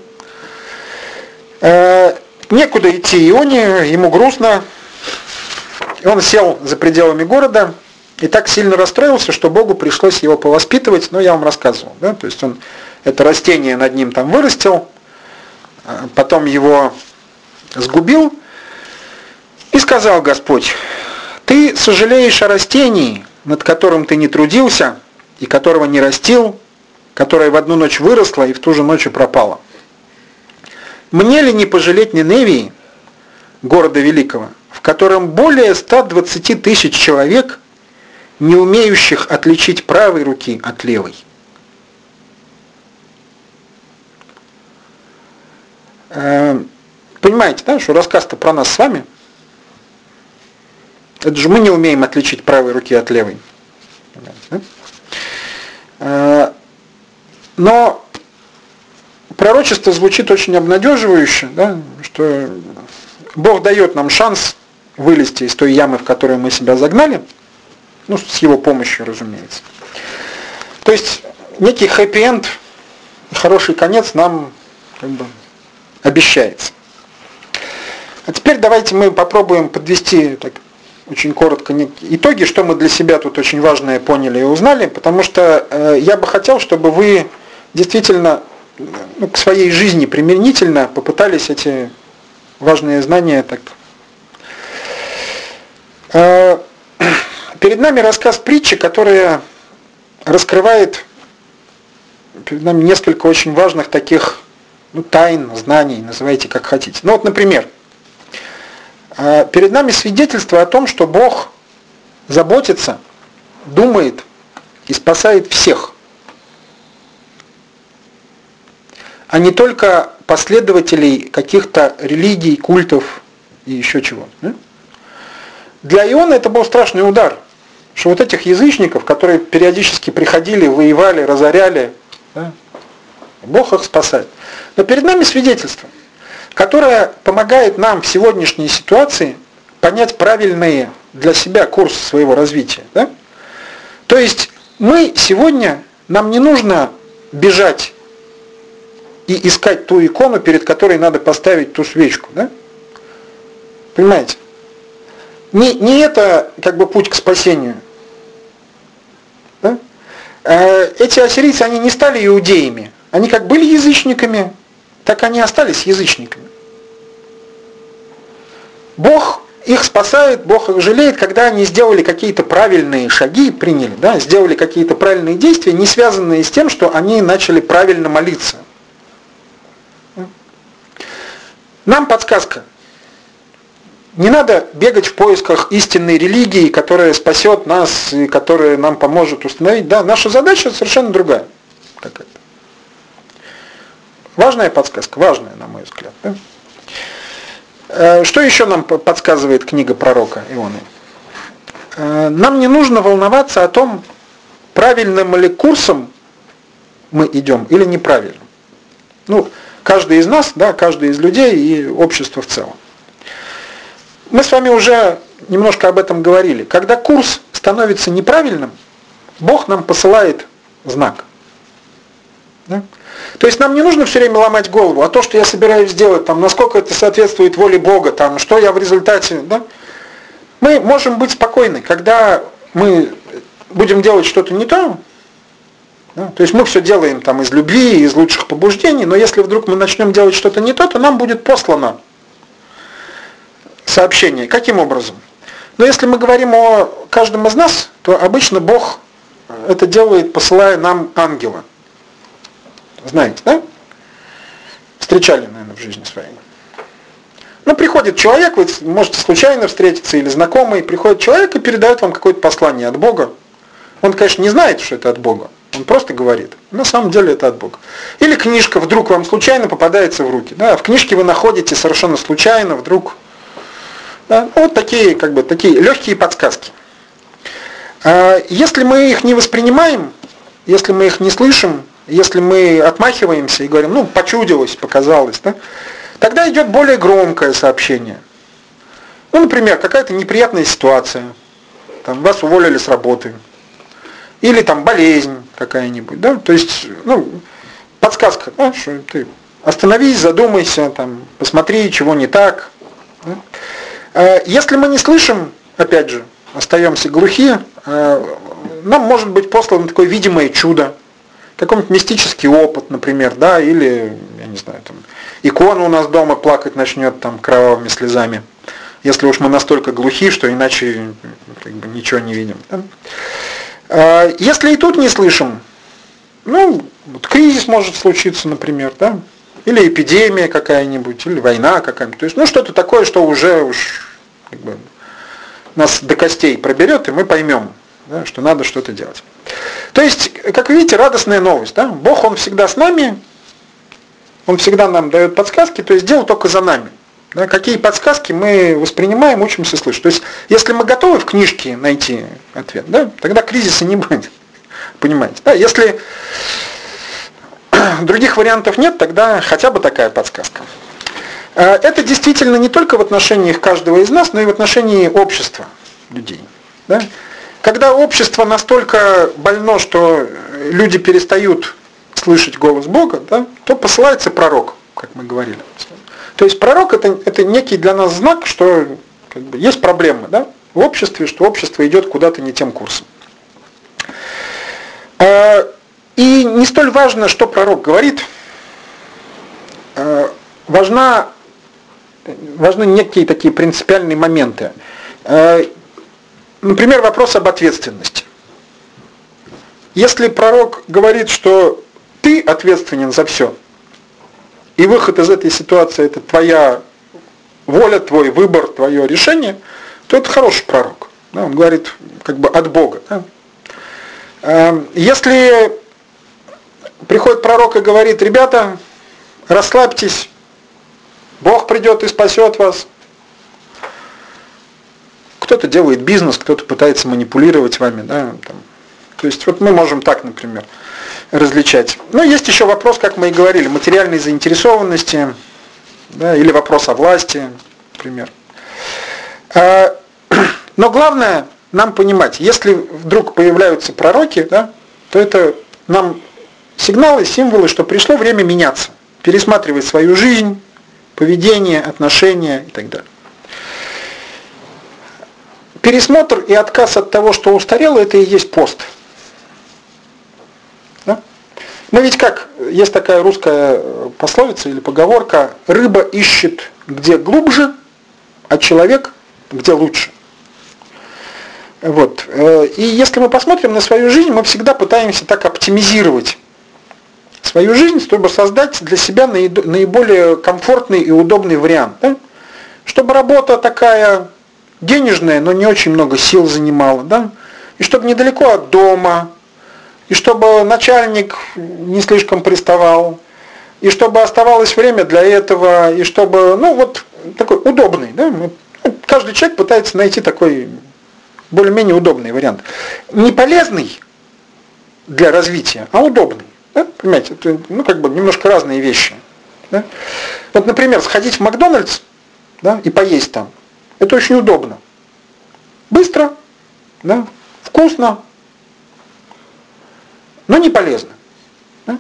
Некуда идти Ионе, ему грустно. И он сел за пределами города и так сильно расстроился, что Богу пришлось его повоспитывать, но я вам рассказывал, да? То есть он это растение над ним там вырастил, потом его сгубил, и сказал Господь: ты сожалеешь о растении, над которым ты не трудился, и которого не растил, которая в одну ночь выросла и в ту же ночь и пропала. Мне ли не пожалеть Ниневии, города великого, в котором более 120 тысяч человек, не умеющих отличить правой руки от левой? Понимаете, да, что рассказ-то про нас с вами? Это же мы не умеем отличить правой руки от левой. Но пророчество звучит очень обнадеживающе, да, что Бог дает нам шанс вылезти из той ямы, в которую мы себя загнали, ну, с его помощью, разумеется. То есть некий хэппи-энд, хороший конец нам как бы обещается. А теперь давайте мы попробуем подвести так, очень коротко итоги, что мы для себя тут очень важное поняли и узнали, потому что я бы хотел, чтобы вы действительно к своей жизни применительно попытались эти важные знания так. Перед нами рассказ притчи, которая раскрывает перед нами несколько очень важных таких тайн, знаний, называйте как хотите. Ну вот, например, перед нами свидетельство о том, что Бог заботится, думает и спасает всех, а не только последователей каких-то религий, культов и еще чего. Для Иона это был страшный удар, что вот этих язычников, которые периодически приходили, воевали, разоряли, да, Бог их спасает. Но перед нами свидетельство, которое помогает нам в сегодняшней ситуации понять правильный для себя курс своего развития. Да? То есть мы сегодня, нам не нужно бежать и искать ту икону, перед которой надо поставить ту свечку. Да? Понимаете? Не это как бы путь к спасению. Да? Эти ассирийцы, они не стали иудеями. Они как были язычниками, так они остались язычниками. Бог их спасает, Бог их жалеет, когда они сделали какие-то правильные шаги, приняли, да, сделали какие-то правильные действия, не связанные с тем, что они начали правильно молиться. Нам подсказка. Не надо бегать в поисках истинной религии, которая спасет нас и которая нам поможет установить. Да, наша задача совершенно другая. Какая-то. Важная подсказка, важная, на мой взгляд. Да? Что еще нам подсказывает книга пророка Ионы? Нам не нужно волноваться о том, правильным ли курсом мы идем или неправильным. Каждый из нас, да, каждый из людей и общество в целом. Мы с вами уже немножко об этом говорили. Когда курс становится неправильным, Бог нам посылает знак. Да? То есть нам не нужно все время ломать голову, а то, что я собираюсь сделать, там, насколько это соответствует воле Бога, там, что я в результате. Да? Мы можем быть спокойны, когда мы будем делать что-то не то. Да? То есть мы все делаем там, из любви, из лучших побуждений, но если вдруг мы начнем делать что-то не то, то нам будет послано сообщение. Каким образом? Но если мы говорим о каждом из нас, то обычно Бог это делает, посылая нам ангела. Знаете, да? Встречали, наверное, в жизни своей. Приходит человек, вы можете случайно встретиться или знакомый, приходит человек и передает вам какое-то послание от Бога. Он, конечно, не знает, что это от Бога. Он просто говорит. На самом деле это от Бога. Или книжка вдруг вам случайно попадается в руки. Да? В книжке вы находите совершенно случайно, вдруг. Да? Вот такие легкие подсказки. Если мы их не воспринимаем, если мы их не слышим, если мы отмахиваемся и говорим, почудилось, показалось, да, тогда идет более громкое сообщение. Например, какая-то неприятная ситуация, там, вас уволили с работы, или там болезнь какая-нибудь, да, то есть, подсказка, да, что ты остановись, задумайся, там, посмотри, чего не так. Да. Если мы не слышим, опять же, остаемся глухи, нам может быть послано такое видимое чудо, какой-нибудь мистический опыт, например, да, или, я не знаю, там, икона у нас дома плакать начнет там кровавыми слезами, если уж мы настолько глухи, что иначе ничего не видим. Да? Если и тут не слышим, Вот кризис может случиться, например, да? Или эпидемия какая-нибудь, или война какая-нибудь. То есть, что-то такое, что уже как бы, нас до костей проберет, и мы поймем, да, что надо что-то делать. То есть, как вы видите, радостная новость. Да? Бог, Он всегда с нами, Он всегда нам дает подсказки, то есть дело только за нами. Да? Какие подсказки мы воспринимаем, учимся слышать. То есть, если мы готовы в книжке найти ответ, да, тогда кризиса не будет. Понимаете? Да? Если других вариантов нет, тогда хотя бы такая подсказка. Это действительно не только в отношениях каждого из нас, но и в отношении общества людей. Да? Когда общество настолько больно, что люди перестают слышать голос Бога, да, то посылается пророк, как мы говорили. То есть пророк это некий для нас знак, что как бы, есть проблемы, да, в обществе, что общество идет куда-то не тем курсом. И не столь важно, что пророк говорит, важны некие такие принципиальные моменты. Например, вопрос об ответственности. Если пророк говорит, что ты ответственен за все, и выход из этой ситуации это твоя воля, твой выбор, твое решение, то это хороший пророк. Да, он говорит как бы от Бога. Да. Если приходит пророк и говорит: ребята, расслабьтесь, Бог придет и спасет вас. Кто-то делает бизнес, кто-то пытается манипулировать вами. Да, там. То есть вот мы можем так, например, различать. Но есть еще вопрос, как мы и говорили, материальной заинтересованности, да, или вопрос о власти, например. Но главное нам понимать, если вдруг появляются пророки, да, то это нам сигналы, символы, что пришло время меняться, пересматривать свою жизнь, поведение, отношения и так далее. Пересмотр и отказ от того, что устарело, это и есть пост. Да? Мы ведь как, есть такая русская пословица или поговорка: рыба ищет где глубже, а человек где лучше. Вот. И если мы посмотрим на свою жизнь, мы всегда пытаемся так оптимизировать свою жизнь, чтобы создать для себя наиболее комфортный и удобный вариант. Да? Чтобы работа такая денежная, но не очень много сил занимала. Да? И чтобы недалеко от дома, и чтобы начальник не слишком приставал, и чтобы оставалось время для этого, и чтобы, такой удобный. Да? Каждый человек пытается найти такой более-менее удобный вариант. Не полезный для развития, а удобный. Да? Понимаете, это немножко разные вещи. Да? Вот, например, сходить в Макдональдс, да, и поесть там. Это очень удобно. Быстро, да, вкусно, но не полезно. Да?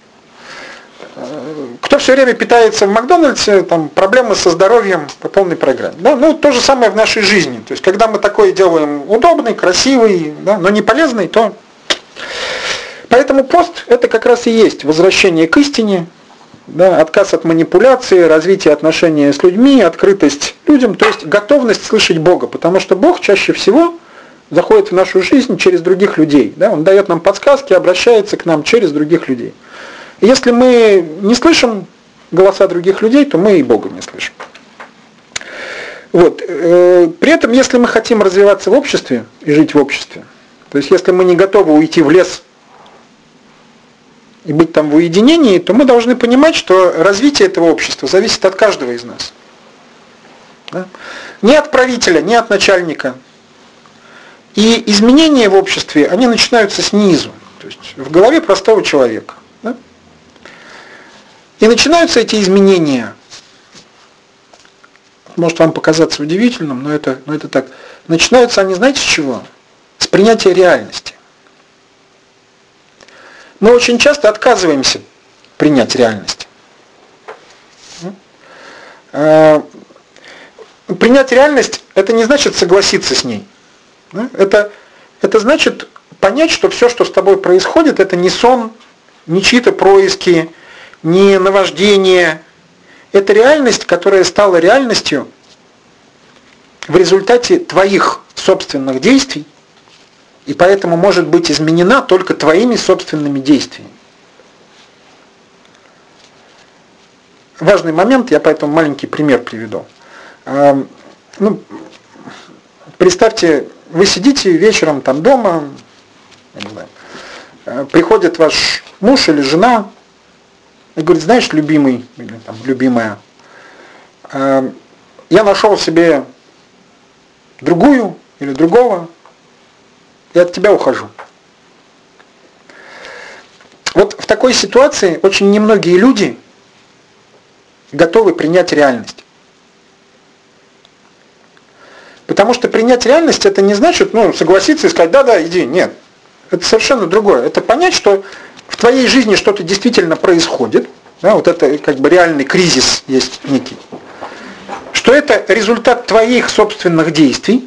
Кто все время питается в Макдональдсе, там проблемы со здоровьем по полной программе. Да? То же самое в нашей жизни. То есть, когда мы такое делаем удобный, красивый, да, но не полезный, то... Поэтому пост это как раз и есть возвращение к истине, да, отказ от манипуляции, развитие отношений с людьми, открытость людям, то есть готовность слышать Бога, потому что Бог чаще всего заходит в нашу жизнь через других людей. Да, Он дает нам подсказки, обращается к нам через других людей. И если мы не слышим голоса других людей, то мы и Бога не слышим. Вот. При этом, если мы хотим развиваться в обществе и жить в обществе, то есть если мы не готовы уйти в лес и быть там в уединении, то мы должны понимать, что развитие этого общества зависит от каждого из нас. Да? Не от правителя, не от начальника. И изменения в обществе, они начинаются снизу, то есть в голове простого человека. Да? И начинаются эти изменения, может вам показаться удивительным, но это так. Начинаются они, знаете, с чего? С принятия реальности. Мы очень часто отказываемся принять реальность. Принять реальность – это не значит согласиться с ней. Это значит понять, что все, что с тобой происходит, это не сон, не чьи-то происки, не наваждение. Это реальность, которая стала реальностью в результате твоих собственных действий, и поэтому может быть изменена только твоими собственными действиями. важный момент, я поэтому маленький пример приведу. Ну, представьте, вы сидите вечером там дома, я не знаю, приходит ваш муж или жена и говорит: знаешь, любимый или там, любимая, я нашел себе другую или другого, и от тебя ухожу. Вот в такой ситуации очень немногие люди готовы принять реальность. Потому что принять реальность это не значит, согласиться и сказать: да, иди. Нет. Это совершенно другое. Это понять, что в твоей жизни что-то действительно происходит. Да, вот это как бы реальный кризис есть некий. Что это результат твоих собственных действий.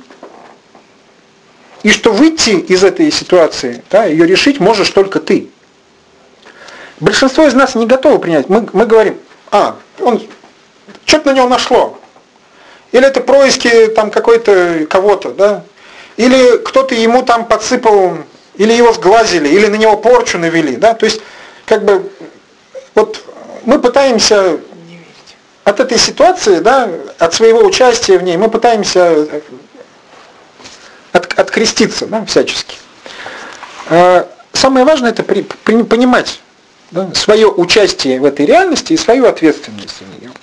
И что выйти из этой ситуации, да, ее решить можешь только ты. Большинство из нас не готовы принять. Мы говорим: что-то на него нашло. Или это происки там какой-то кого-то, да? Или кто-то ему там подсыпал, или его сглазили, или на него порчу навели, да? То есть, как бы, вот мы пытаемся от этой ситуации, да, от своего участия в ней, мы пытаемся откреститься, да, всячески. Самое важное это понимать, да, свое участие в этой реальности и свою ответственность за нее.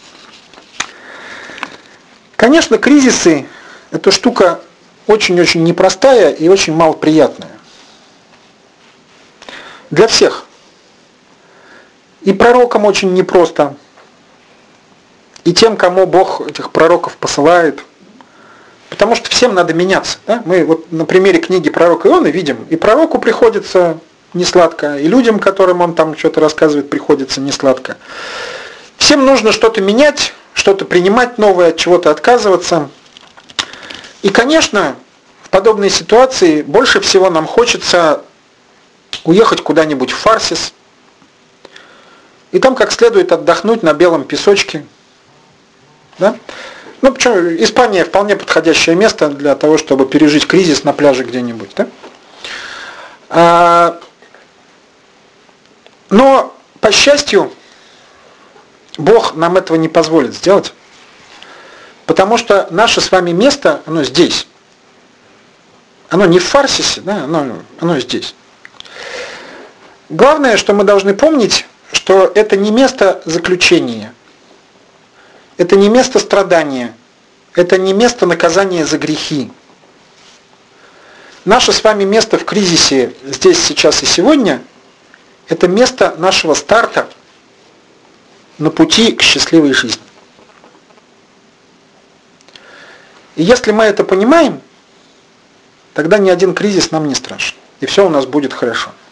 Конечно, кризисы – это штука очень-очень непростая и очень малоприятная. Для всех. И пророкам очень непросто, и тем, кому Бог этих пророков посылает. Потому что всем надо меняться. Да? Мы вот на примере книги пророка Ионы видим, и пророку приходится несладко, и людям, которым он там что-то рассказывает, приходится несладко. Всем нужно что-то менять, что-то принимать новое, от чего-то отказываться. И, конечно, в подобной ситуации больше всего нам хочется уехать куда-нибудь в Фарсис и там как следует отдохнуть на белом песочке. Да? Почему Испания вполне подходящее место для того, чтобы пережить кризис на пляже где-нибудь. Да? Но, по счастью, Бог нам этого не позволит сделать, потому что наше с вами место, оно здесь. Оно не в Фарсисе, да, оно здесь. Главное, что мы должны помнить, что это не место заключения, это не место страдания, это не место наказания за грехи. Наше с вами место в кризисе здесь, сейчас и сегодня – это место нашего старта на пути к счастливой жизни. И если мы это понимаем, тогда ни один кризис нам не страшен. И все у нас будет хорошо.